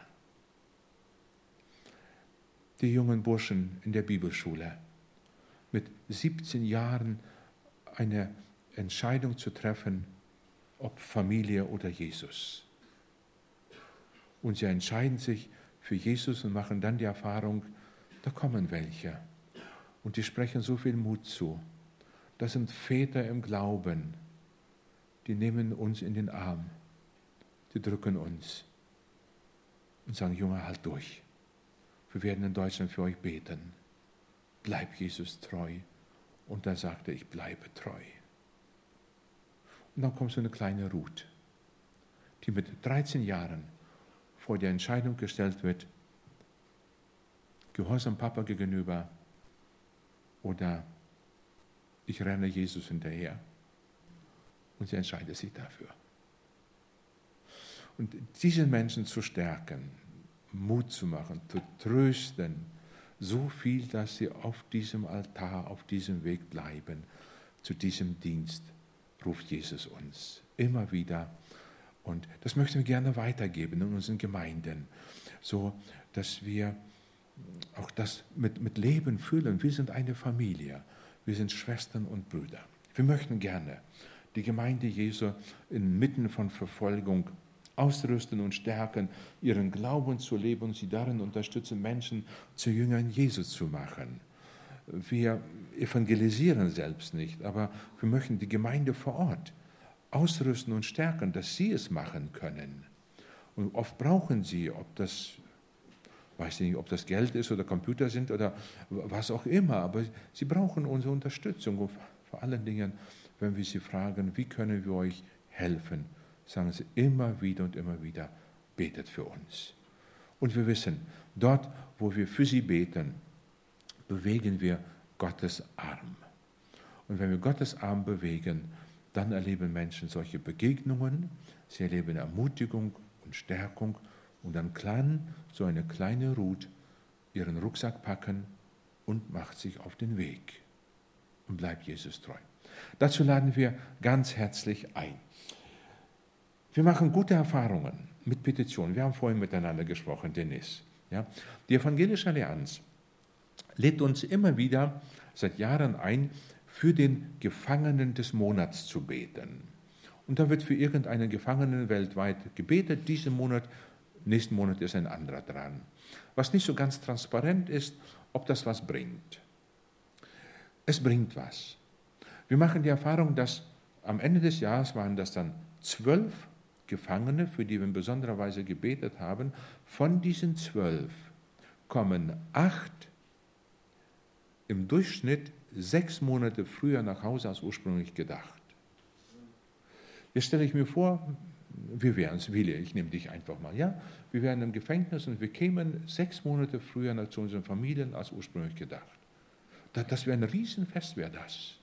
A: Die jungen Burschen in der Bibelschule, mit 17 Jahren eine Entscheidung zu treffen, ob Familie oder Jesus. Und sie entscheiden sich für Jesus und machen dann die Erfahrung, da kommen welche. Und die sprechen so viel Mut zu. Das sind Väter im Glauben, die nehmen uns in den Arm, die drücken uns und sagen, Junge, halt durch. Wir werden in Deutschland für euch beten. Bleib Jesus treu. Und da sagte ich, bleibe treu. Und dann kommt so eine kleine Ruth, die mit 13 Jahren vor der Entscheidung gestellt wird, Gehorsam Papa gegenüber oder ich renne Jesus hinterher. Und sie entscheidet sich dafür. Und diese Menschen zu stärken, Mut zu machen, zu trösten, so viel, dass sie auf diesem Altar, auf diesem Weg bleiben, zu diesem Dienst ruft Jesus uns immer wieder. Und das möchten wir gerne weitergeben in unseren Gemeinden, so dass wir auch das mit Leben fühlen. Wir sind eine Familie, wir sind Schwestern und Brüder. Wir möchten gerne die Gemeinde Jesu inmitten von Verfolgung ausrüsten und stärken, ihren Glauben zu leben und sie darin unterstützen, Menschen zu Jüngern Jesus zu machen. Wir evangelisieren selbst nicht, aber wir möchten die Gemeinde vor Ort ausrüsten und stärken, dass sie es machen können. Und oft brauchen sie, ob das, weiß nicht, ob das Geld ist oder Computer sind oder was auch immer, aber sie brauchen unsere Unterstützung. Und vor allen Dingen, wenn wir sie fragen, wie können wir euch helfen, sagen sie immer wieder und immer wieder, betet für uns. Und wir wissen, dort, wo wir für sie beten, bewegen wir Gottes Arm. Und wenn wir Gottes Arm bewegen, dann erleben Menschen solche Begegnungen, sie erleben Ermutigung und Stärkung und dann kann so eine kleine Ruth ihren Rucksack packen und macht sich auf den Weg und bleibt Jesus treu. Dazu laden wir ganz herzlich ein. Wir machen gute Erfahrungen mit Petitionen. Wir haben vorhin miteinander gesprochen, Dennis. Ja? Die Evangelische Allianz lädt uns immer wieder seit Jahren ein, für den Gefangenen des Monats zu beten. Und da wird für irgendeinen Gefangenen weltweit gebetet, diesen Monat, nächsten Monat ist ein anderer dran. Was nicht so ganz transparent ist, ob das was bringt. Es bringt was. Wir machen die Erfahrung, dass am Ende des Jahres waren das dann 12 Gefangene, für die wir in besonderer Weise gebetet haben. Von diesen 12 kommen 8 im Durchschnitt 6 Monate früher nach Hause als ursprünglich gedacht. Jetzt stelle ich mir vor, wir wären es, Willi, ich nehme dich einfach mal, ja? Wir wären im Gefängnis und wir kämen 6 Monate früher zu unseren Familien als ursprünglich gedacht. Das wäre ein Riesenfest, wäre das.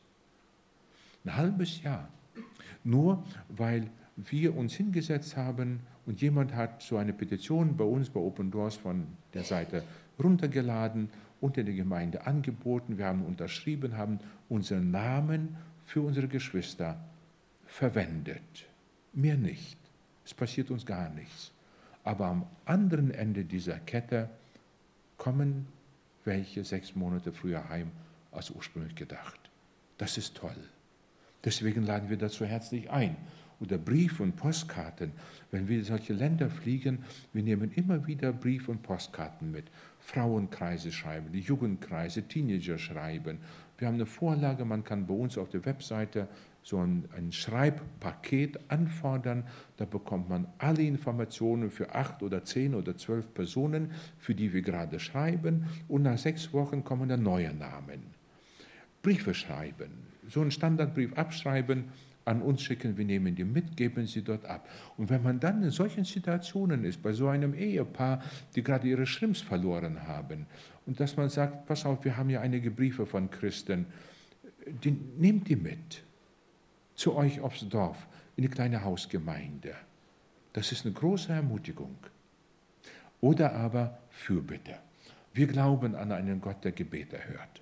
A: Ein halbes Jahr. Nur weil wir uns hingesetzt haben und jemand hat so eine Petition bei uns, bei Open Doors von der Seite runtergeladen, unter der Gemeinde angeboten, wir haben unterschrieben, haben unseren Namen für unsere Geschwister verwendet. Mehr nicht. Es passiert uns gar nichts. Aber am anderen Ende dieser Kette kommen welche 6 Monate früher heim als ursprünglich gedacht. Das ist toll. Deswegen laden wir dazu herzlich ein. Oder Brief und Postkarten. Wenn wir in solche Länder fliegen, wir nehmen immer wieder Brief und Postkarten mit. Frauenkreise schreiben, die Jugendkreise, Teenager schreiben. Wir haben eine Vorlage, man kann bei uns auf der Webseite so ein Schreibpaket anfordern. Da bekommt man alle Informationen für 8 oder 10 oder 12 Personen, für die wir gerade schreiben. Und nach 6 Wochen kommen dann neue Namen. Briefe schreiben, so einen Standardbrief abschreiben, an uns schicken, wir nehmen die mit, geben sie dort ab. Und wenn man dann in solchen Situationen ist, bei so einem Ehepaar, die gerade ihre Schrimps verloren haben, und dass man sagt, pass auf, wir haben ja einige Briefe von Christen, nehmt die mit zu euch aufs Dorf, in die kleine Hausgemeinde. Das ist eine große Ermutigung. Oder aber Fürbitte. Wir glauben an einen Gott, der Gebete hört.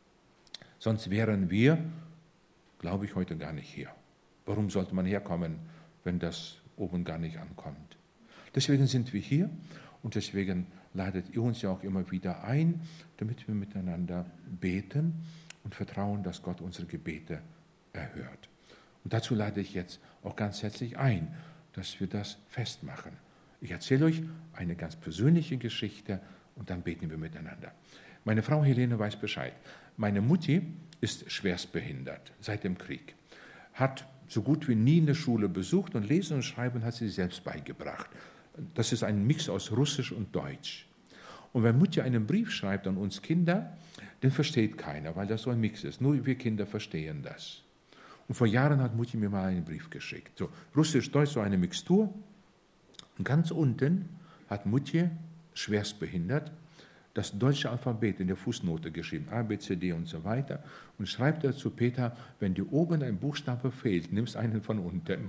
A: Sonst wären wir, glaube ich, heute gar nicht hier. Warum sollte man herkommen, wenn das oben gar nicht ankommt? Deswegen sind wir hier und deswegen ladet ihr uns ja auch immer wieder ein, damit wir miteinander beten und vertrauen, dass Gott unsere Gebete erhört. Und dazu lade ich jetzt auch ganz herzlich ein, dass wir das festmachen. Ich erzähle euch eine ganz persönliche Geschichte und dann beten wir miteinander. Meine Frau Helene weiß Bescheid. Meine Mutti ist schwerstbehindert seit dem Krieg, hat so gut wie nie eine Schule besucht und Lesen und Schreiben hat sie selbst beigebracht. Das ist ein Mix aus Russisch und Deutsch. Und wenn Mutti einen Brief schreibt an uns Kinder, den versteht keiner, weil das so ein Mix ist. Nur wir Kinder verstehen das. Und vor Jahren hat Mutti mir mal einen Brief geschickt. So Russisch-Deutsch, so eine Mixtur. Und ganz unten hat Mutti, schwerstbehindert, das deutsche Alphabet in der Fußnote geschrieben, A, B, C, D und so weiter, und schreibt dazu, Peter, wenn dir oben ein Buchstabe fehlt, nimmst einen von unten.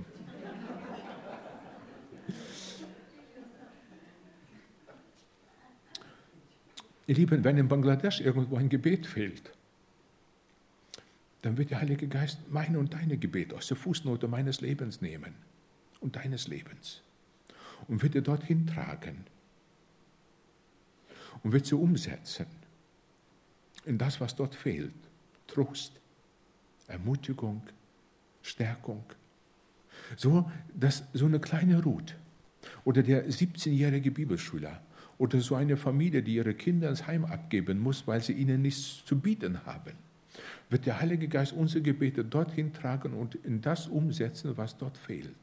A: Ihr Lieben, wenn in Bangladesch irgendwo ein Gebet fehlt, dann wird der Heilige Geist meine und deine Gebete aus der Fußnote meines Lebens nehmen und deines Lebens und wird dir dorthin tragen. Und wird sie umsetzen in das, was dort fehlt. Trost, Ermutigung, Stärkung. So eine kleine Ruth oder der 17-jährige Bibelschüler oder so eine Familie, die ihre Kinder ins Heim abgeben muss, weil sie ihnen nichts zu bieten haben. wird der Heilige Geist unsere Gebete dorthin tragen und in das umsetzen, was dort fehlt.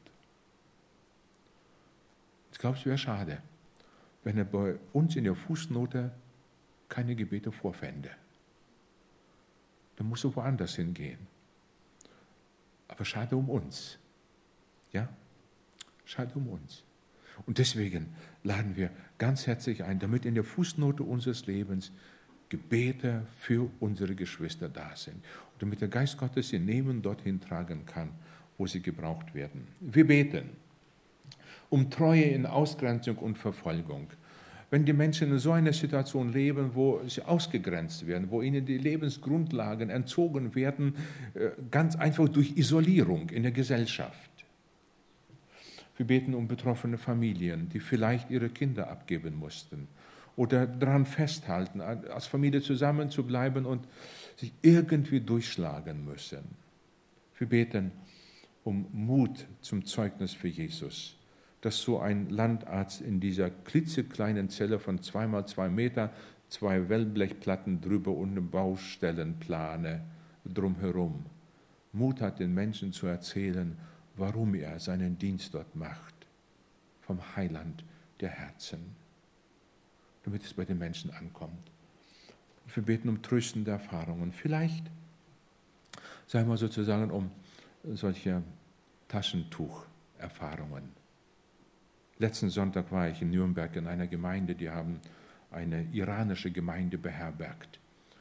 A: Ich glaube, es wäre schade, wenn er bei uns in der Fußnote keine Gebete vorfände. Dann muss er woanders hingehen. Aber schade um uns. Ja? Schade um uns. Und deswegen laden wir ganz herzlich ein, damit in der Fußnote unseres Lebens Gebete für unsere Geschwister da sind. Und damit der Geist Gottes sie nehmen, dorthin tragen kann, wo sie gebraucht werden. Wir beten um Treue in Ausgrenzung und Verfolgung. Wenn die Menschen in so einer Situation leben, wo sie ausgegrenzt werden, wo ihnen die Lebensgrundlagen entzogen werden, ganz einfach durch Isolierung in der Gesellschaft. Wir beten um betroffene Familien, die vielleicht ihre Kinder abgeben mussten oder daran festhalten, als Familie zusammenzubleiben und sich irgendwie durchschlagen müssen. Wir beten um Mut zum Zeugnis für Jesus, dass so ein Landarzt in dieser klitzekleinen Zelle von 2 mal 2 Meter, 2 Wellblechplatten drüber und eine Baustellenplane drumherum Mut hat, den Menschen zu erzählen, warum er seinen Dienst dort macht, vom Heiland der Herzen, damit es bei den Menschen ankommt. Und wir beten um tröstende Erfahrungen. Vielleicht, sagen wir sozusagen, um solche Taschentucherfahrungen. Letzten Sonntag war ich in Nürnberg in einer Gemeinde, die haben eine iranische Gemeinde beherbergt.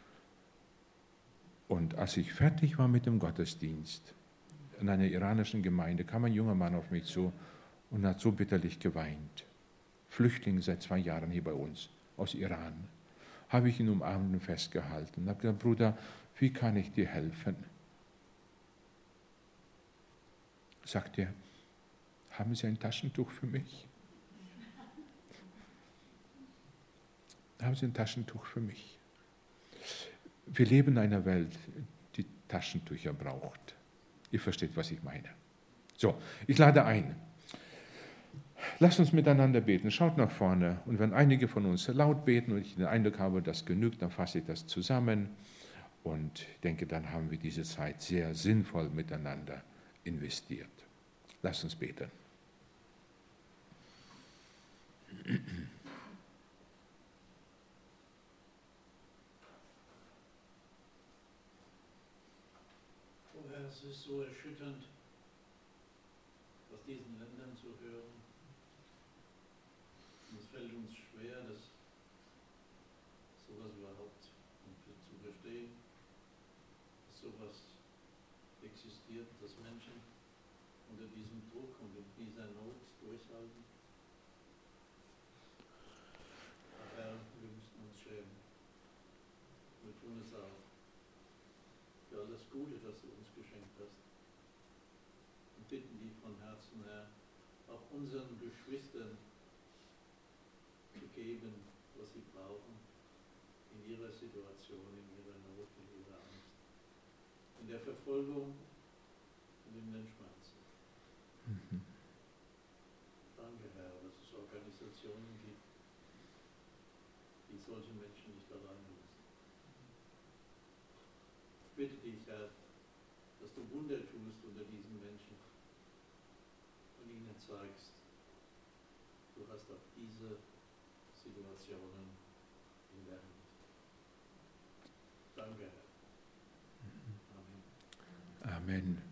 A: Und als ich fertig war mit dem Gottesdienst in einer iranischen Gemeinde, kam ein junger Mann auf mich zu und hat so bitterlich geweint. Flüchtling seit 2 Jahren hier bei uns, aus Iran. Habe ich ihn umarmt und festgehalten und habe gesagt, Bruder, wie kann ich dir helfen? Sagt er, haben Sie ein Taschentuch für mich? Haben Sie ein Taschentuch für mich? Wir leben in einer Welt, die Taschentücher braucht. Ihr versteht, was ich meine. So, ich lade ein. Lasst uns miteinander beten. Schaut nach vorne. Und wenn einige von uns laut beten und ich den Eindruck habe, das genügt, dann fasse ich das zusammen und denke, dann haben wir diese Zeit sehr sinnvoll miteinander investiert. Lasst uns beten.
B: Oh Herr, es ist so erschütternd, aus diesen Ländern zu hören. Und es fällt uns schwer, das sowas überhaupt zu verstehen, dass sowas existiert, dass Menschen unter diesem Druck und in dieser Not durchhalten. Ach Herr, wir müssen uns schämen. Wir tun es auch. Für all das Gute, das du uns geschenkt hast. Und bitten dich von Herzen, Herr, auch unseren Geschwistern zu geben, was sie brauchen, in ihrer Situation, in ihrer Not, in ihrer Angst, in der Verfolgung und in den Schmerzen. Danke, Herr, dass es Organisationen gibt, die solche Menschen nicht alleine lassen. Ich bitte dich, Herr, dass du Wunder tust unter diesen Menschen und ihnen zeigst, du hast auch diese Situationen in der Hand. Danke, Herr. Amen.
A: Amen.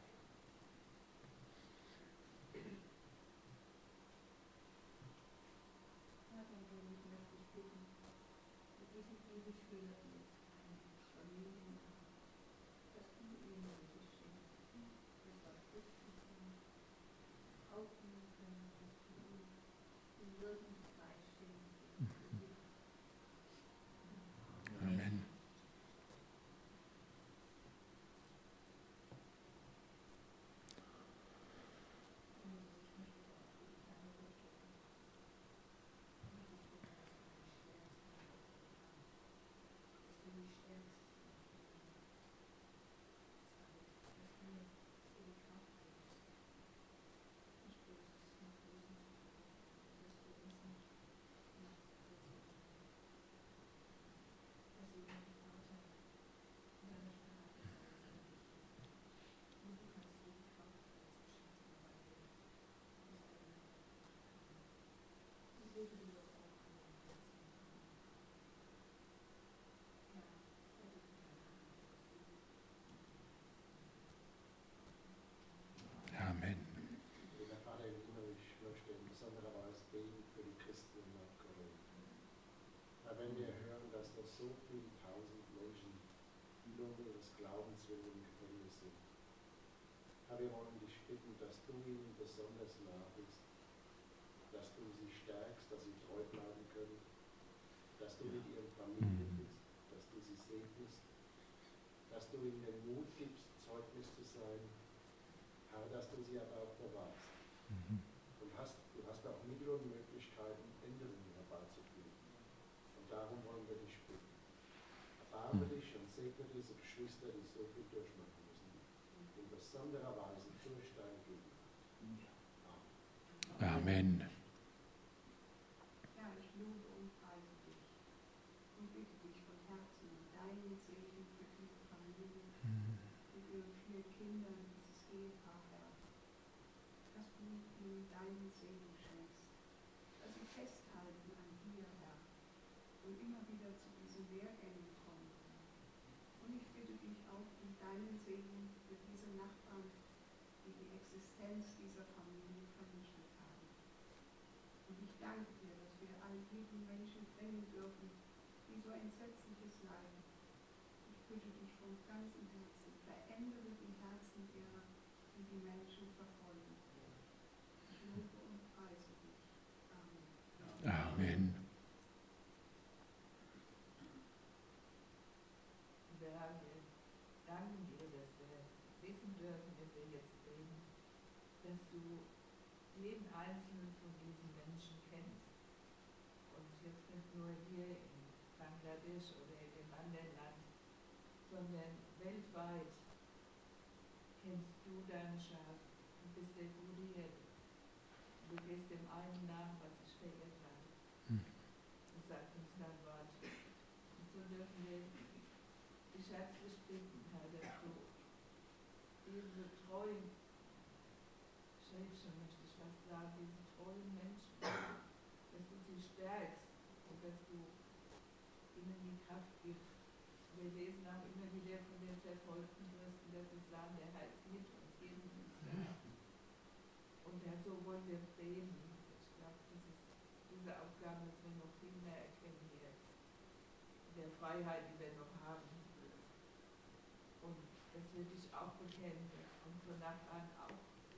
A: Amen.
C: Willen im Gefängnis sind. Herr, wir wollen dich bitten, dass du ihnen besonders nah bist, dass du sie stärkst, dass sie treu bleiben können, dass du mit ihren Familien bist, dass du sie segnest, dass du ihnen den Mut gibst, Zeugnis zu sein, Herr, dass du sie aber auch bewahrst. Und du hast auch Mittel und Möglichkeiten, Änderungen herbeizuführen. Und darum wollen wir dich bitten. Erbarme dich und segne diese Geschwister, die so viel durchmachen müssen, in besonderer Weise durch dein Gegenwart.
A: Amen.
D: Herr, ich lobe und preise dich und bitte dich von Herzen um deinen Segen für diese Familie, mit ihren 4 Kindern, dieses Ehepaar, Herr, dass du ihnen deinen Segen schenkst, dass sie festhalten an dir, Herr, und immer wieder zu diesen Lehrgängen kommen. Und ich bitte dich auch um deinen Segen für diese Nachbarn, die die Existenz dieser Familie vernichtet haben. Und ich danke dir, dass wir all diesen Menschen bringen dürfen, die so entsetzliches leiden. Ich bitte dich von ganzem Herzen, verändere die Herzen derer, die die Menschen verfolgen. Ich lobe und preise dich. Amen.
A: Amen.
E: Wir danken dir, dass wir wissen dürfen, wenn wir jetzt reden, dass du jeden einzelnen von diesen Menschen kennst. Und jetzt nicht nur hier in Bangladesch oder in dem anderen Land, sondern weltweit kennst du deine Schafe. Du bist der gute Hirte. Du gehst dem einen nach, was sich verirrt hat. Das sagt uns dein Wort. Und so dürfen wir dich herzlich bitten, Herr, dass du diese treuen, möchte ich fast sagen, diese treuen Menschen, dass du sie stärkst und dass du ihnen die Kraft gibst. Wir lesen auch immer wieder von den verfolgten Christen, dass sie sagen, der Herr ist mit uns, jeden uns da. Und Herr, so wollen wir reden. Ich glaube, diese Aufgabe müssen wir noch viel mehr erkennen hier, der Freiheit, die wir noch haben. Und dass wir dich auch bekennen, dass unsere Nachbarn auch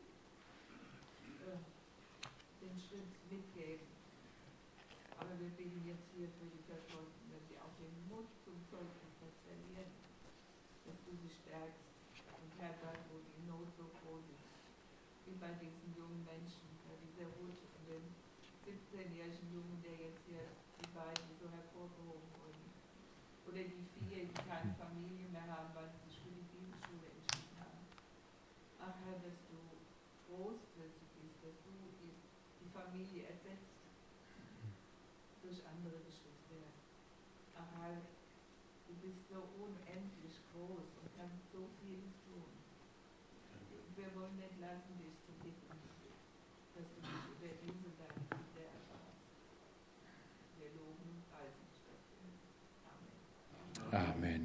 E: den Schritt mitgeben. Aber wir beten jetzt hier für die Verfolgten, dass sie auch den Mut zum Zeugnis verlieren, dass du sie stärkst. Und Herr, dort, wo die Not so groß ist, wie bei diesen jungen Menschen, bei dieser Ruth und dem 17-jährigen Jungen, der jetzt hier die beiden so hervorgehoben wurden. Oder die 4, die keine Familie mehr haben, weil sie sich für die Bibelschule entschieden haben. Ach Herr, dass du Trost bist, dass du die Familie ersetzt durch andere Geschwister. Ach Herr, du bist so unendlich groß und kannst so vieles tun. Wir wollen nicht lassen, dich zu bitten, dass du dich über diese deine Kinder erbarmst. Wir loben und preisen dich dafür. Amen.
A: Amen.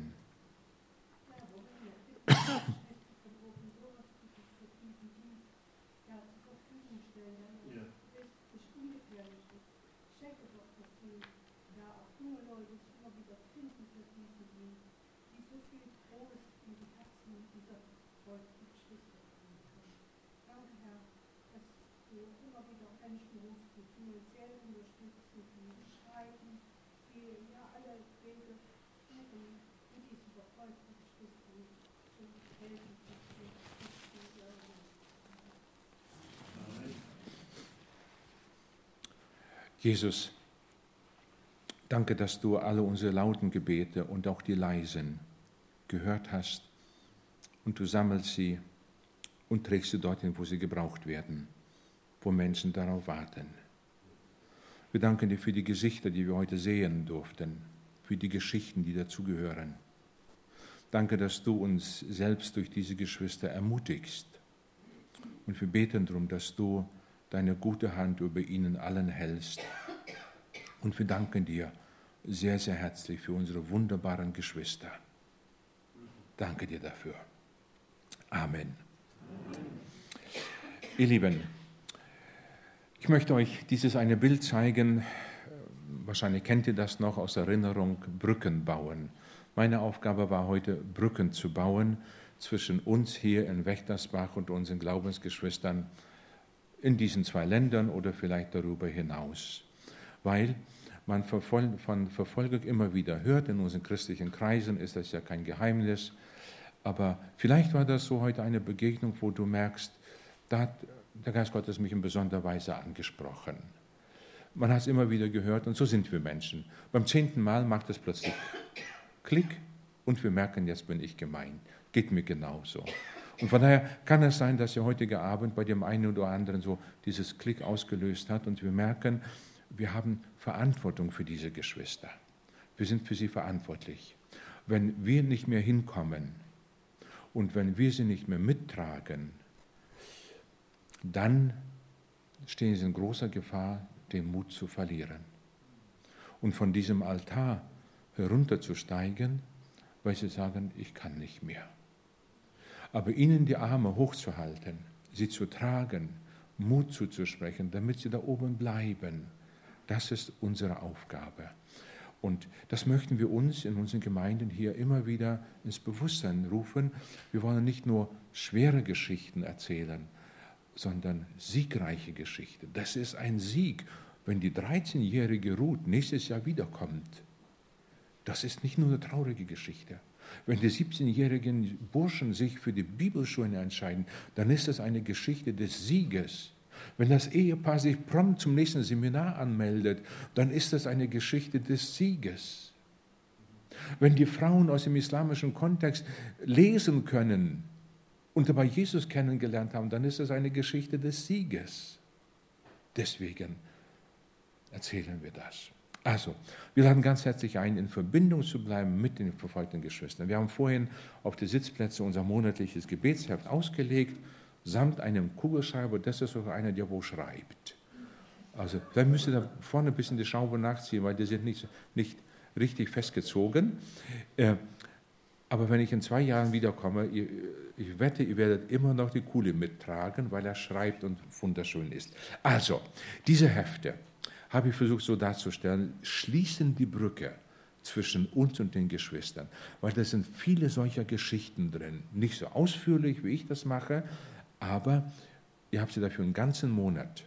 A: Jesus, danke, dass du alle unsere lauten Gebete und auch die leisen gehört hast und du sammelst sie und trägst sie dorthin, wo sie gebraucht werden, wo Menschen darauf warten. Wir danken dir für die Gesichter, die wir heute sehen durften, für die Geschichten, die dazugehören. Danke, dass du uns selbst durch diese Geschwister ermutigst. Und wir beten darum, dass du deine gute Hand über ihnen allen hältst. Und wir danken dir sehr, sehr herzlich für unsere wunderbaren Geschwister. Danke dir dafür. Amen. Ihr Lieben, ich möchte euch dieses eine Bild zeigen. Wahrscheinlich kennt ihr das noch aus Erinnerung, Brücken bauen. Meine Aufgabe war heute, Brücken zu bauen zwischen uns hier in Wächtersbach und unseren Glaubensgeschwistern in diesen 2 Ländern oder vielleicht darüber hinaus. Weil man von Verfolgung immer wieder hört, in unseren christlichen Kreisen ist das ja kein Geheimnis, aber vielleicht war das so heute eine Begegnung, wo du merkst, da hat der Geist Gottes mich in besonderer Weise angesprochen. Man hat es immer wieder gehört und so sind wir Menschen. Beim 10. Mal macht es plötzlich Klick und wir merken, jetzt bin ich gemeint. Geht mir genauso. Und von daher kann es sein, dass der heutige Abend bei dem einen oder anderen so dieses Klick ausgelöst hat und wir merken, wir haben Verantwortung für diese Geschwister. Wir sind für sie verantwortlich. Wenn wir nicht mehr hinkommen und wenn wir sie nicht mehr mittragen, dann stehen sie in großer Gefahr, den Mut zu verlieren und von diesem Altar herunterzusteigen, weil sie sagen, ich kann nicht mehr. Aber ihnen die Arme hochzuhalten, sie zu tragen, Mut zuzusprechen, damit sie da oben bleiben, das ist unsere Aufgabe. Und das möchten wir uns in unseren Gemeinden hier immer wieder ins Bewusstsein rufen. Wir wollen nicht nur schwere Geschichten erzählen, sondern siegreiche Geschichten. Das ist ein Sieg, wenn die 13-jährige Ruth nächstes Jahr wiederkommt. Das ist nicht nur eine traurige Geschichte. Wenn die 17-jährigen Burschen sich für die Bibelschulen entscheiden, dann ist das eine Geschichte des Sieges. Wenn das Ehepaar sich prompt zum nächsten Seminar anmeldet, dann ist das eine Geschichte des Sieges. Wenn die Frauen aus dem islamischen Kontext lesen können und dabei Jesus kennengelernt haben, dann ist das eine Geschichte des Sieges. Deswegen erzählen wir das. Also, wir laden ganz herzlich ein, in Verbindung zu bleiben mit den verfolgten Geschwistern. Wir haben vorhin auf die Sitzplätze unser monatliches Gebetsheft ausgelegt, samt einem Kugelschreiber, das ist sogar einer, der wo schreibt. Also, vielleicht müsst ihr da vorne ein bisschen die Schraube nachziehen, weil die sind nicht richtig festgezogen. Aber wenn ich in 2 Jahren wiederkomme, ich wette, ihr werdet immer noch die Kuhle mittragen, weil er schreibt und wunderschön ist. Also, diese Hefte habe ich versucht so darzustellen, schließen die Brücke zwischen uns und den Geschwistern, weil da sind viele solcher Geschichten drin. Nicht so ausführlich, wie ich das mache, aber ihr habt sie dafür einen ganzen Monat.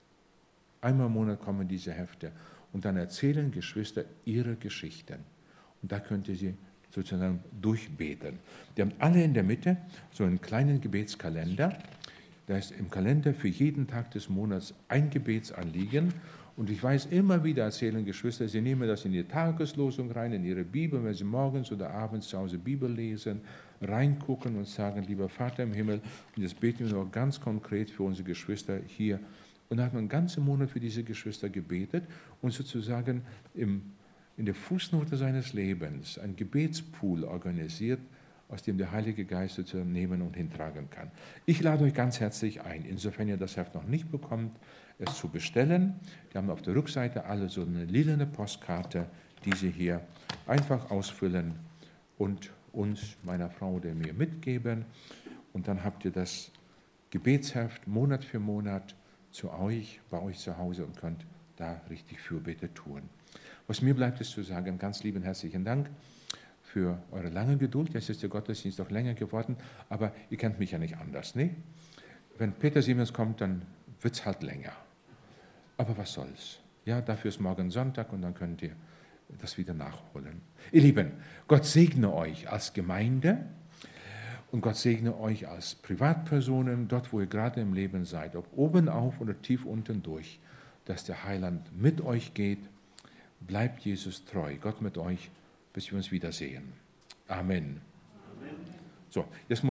A: Einmal im Monat kommen diese Hefte und dann erzählen Geschwister ihre Geschichten. Und da könnt ihr sie sozusagen durchbeten. Die haben alle in der Mitte so einen kleinen Gebetskalender. Da ist im Kalender für jeden Tag des Monats ein Gebetsanliegen. Und ich weiß, immer wieder erzählen Geschwister, sie nehmen das in die Tageslosung rein, in ihre Bibel, wenn sie morgens oder abends zu Hause Bibel lesen, reingucken und sagen, lieber Vater im Himmel, und jetzt beten wir noch ganz konkret für unsere Geschwister hier. Und da hat man einen ganzen Monat für diese Geschwister gebetet und sozusagen in der Fußnote seines Lebens einen Gebetspool organisiert, aus dem der Heilige Geist sozusagen nehmen und hintragen kann. Ich lade euch ganz herzlich ein, insofern ihr das Heft noch nicht bekommt, es zu bestellen. Die haben auf der Rückseite alle so eine lilane Postkarte, die sie hier einfach ausfüllen und uns, meiner Frau oder mir mitgeben. Und dann habt ihr das Gebetsheft Monat für Monat zu euch, bei euch zu Hause und könnt da richtig Fürbitte tun. Was mir bleibt, ist zu sagen, ganz lieben herzlichen Dank für eure lange Geduld. Jetzt ist der Gottesdienst doch länger geworden, aber ihr kennt mich ja nicht anders, ne? Wenn Peter Siemens kommt, dann wird es halt länger. Aber was soll's? Ja, dafür ist morgen Sonntag und dann könnt ihr das wieder nachholen. Ihr Lieben, Gott segne euch als Gemeinde und Gott segne euch als Privatpersonen, dort wo ihr gerade im Leben seid, ob oben auf oder tief unten durch, dass der Heiland mit euch geht. Bleibt Jesus treu, Gott mit euch, bis wir uns wiedersehen. Amen. Amen. So, jetzt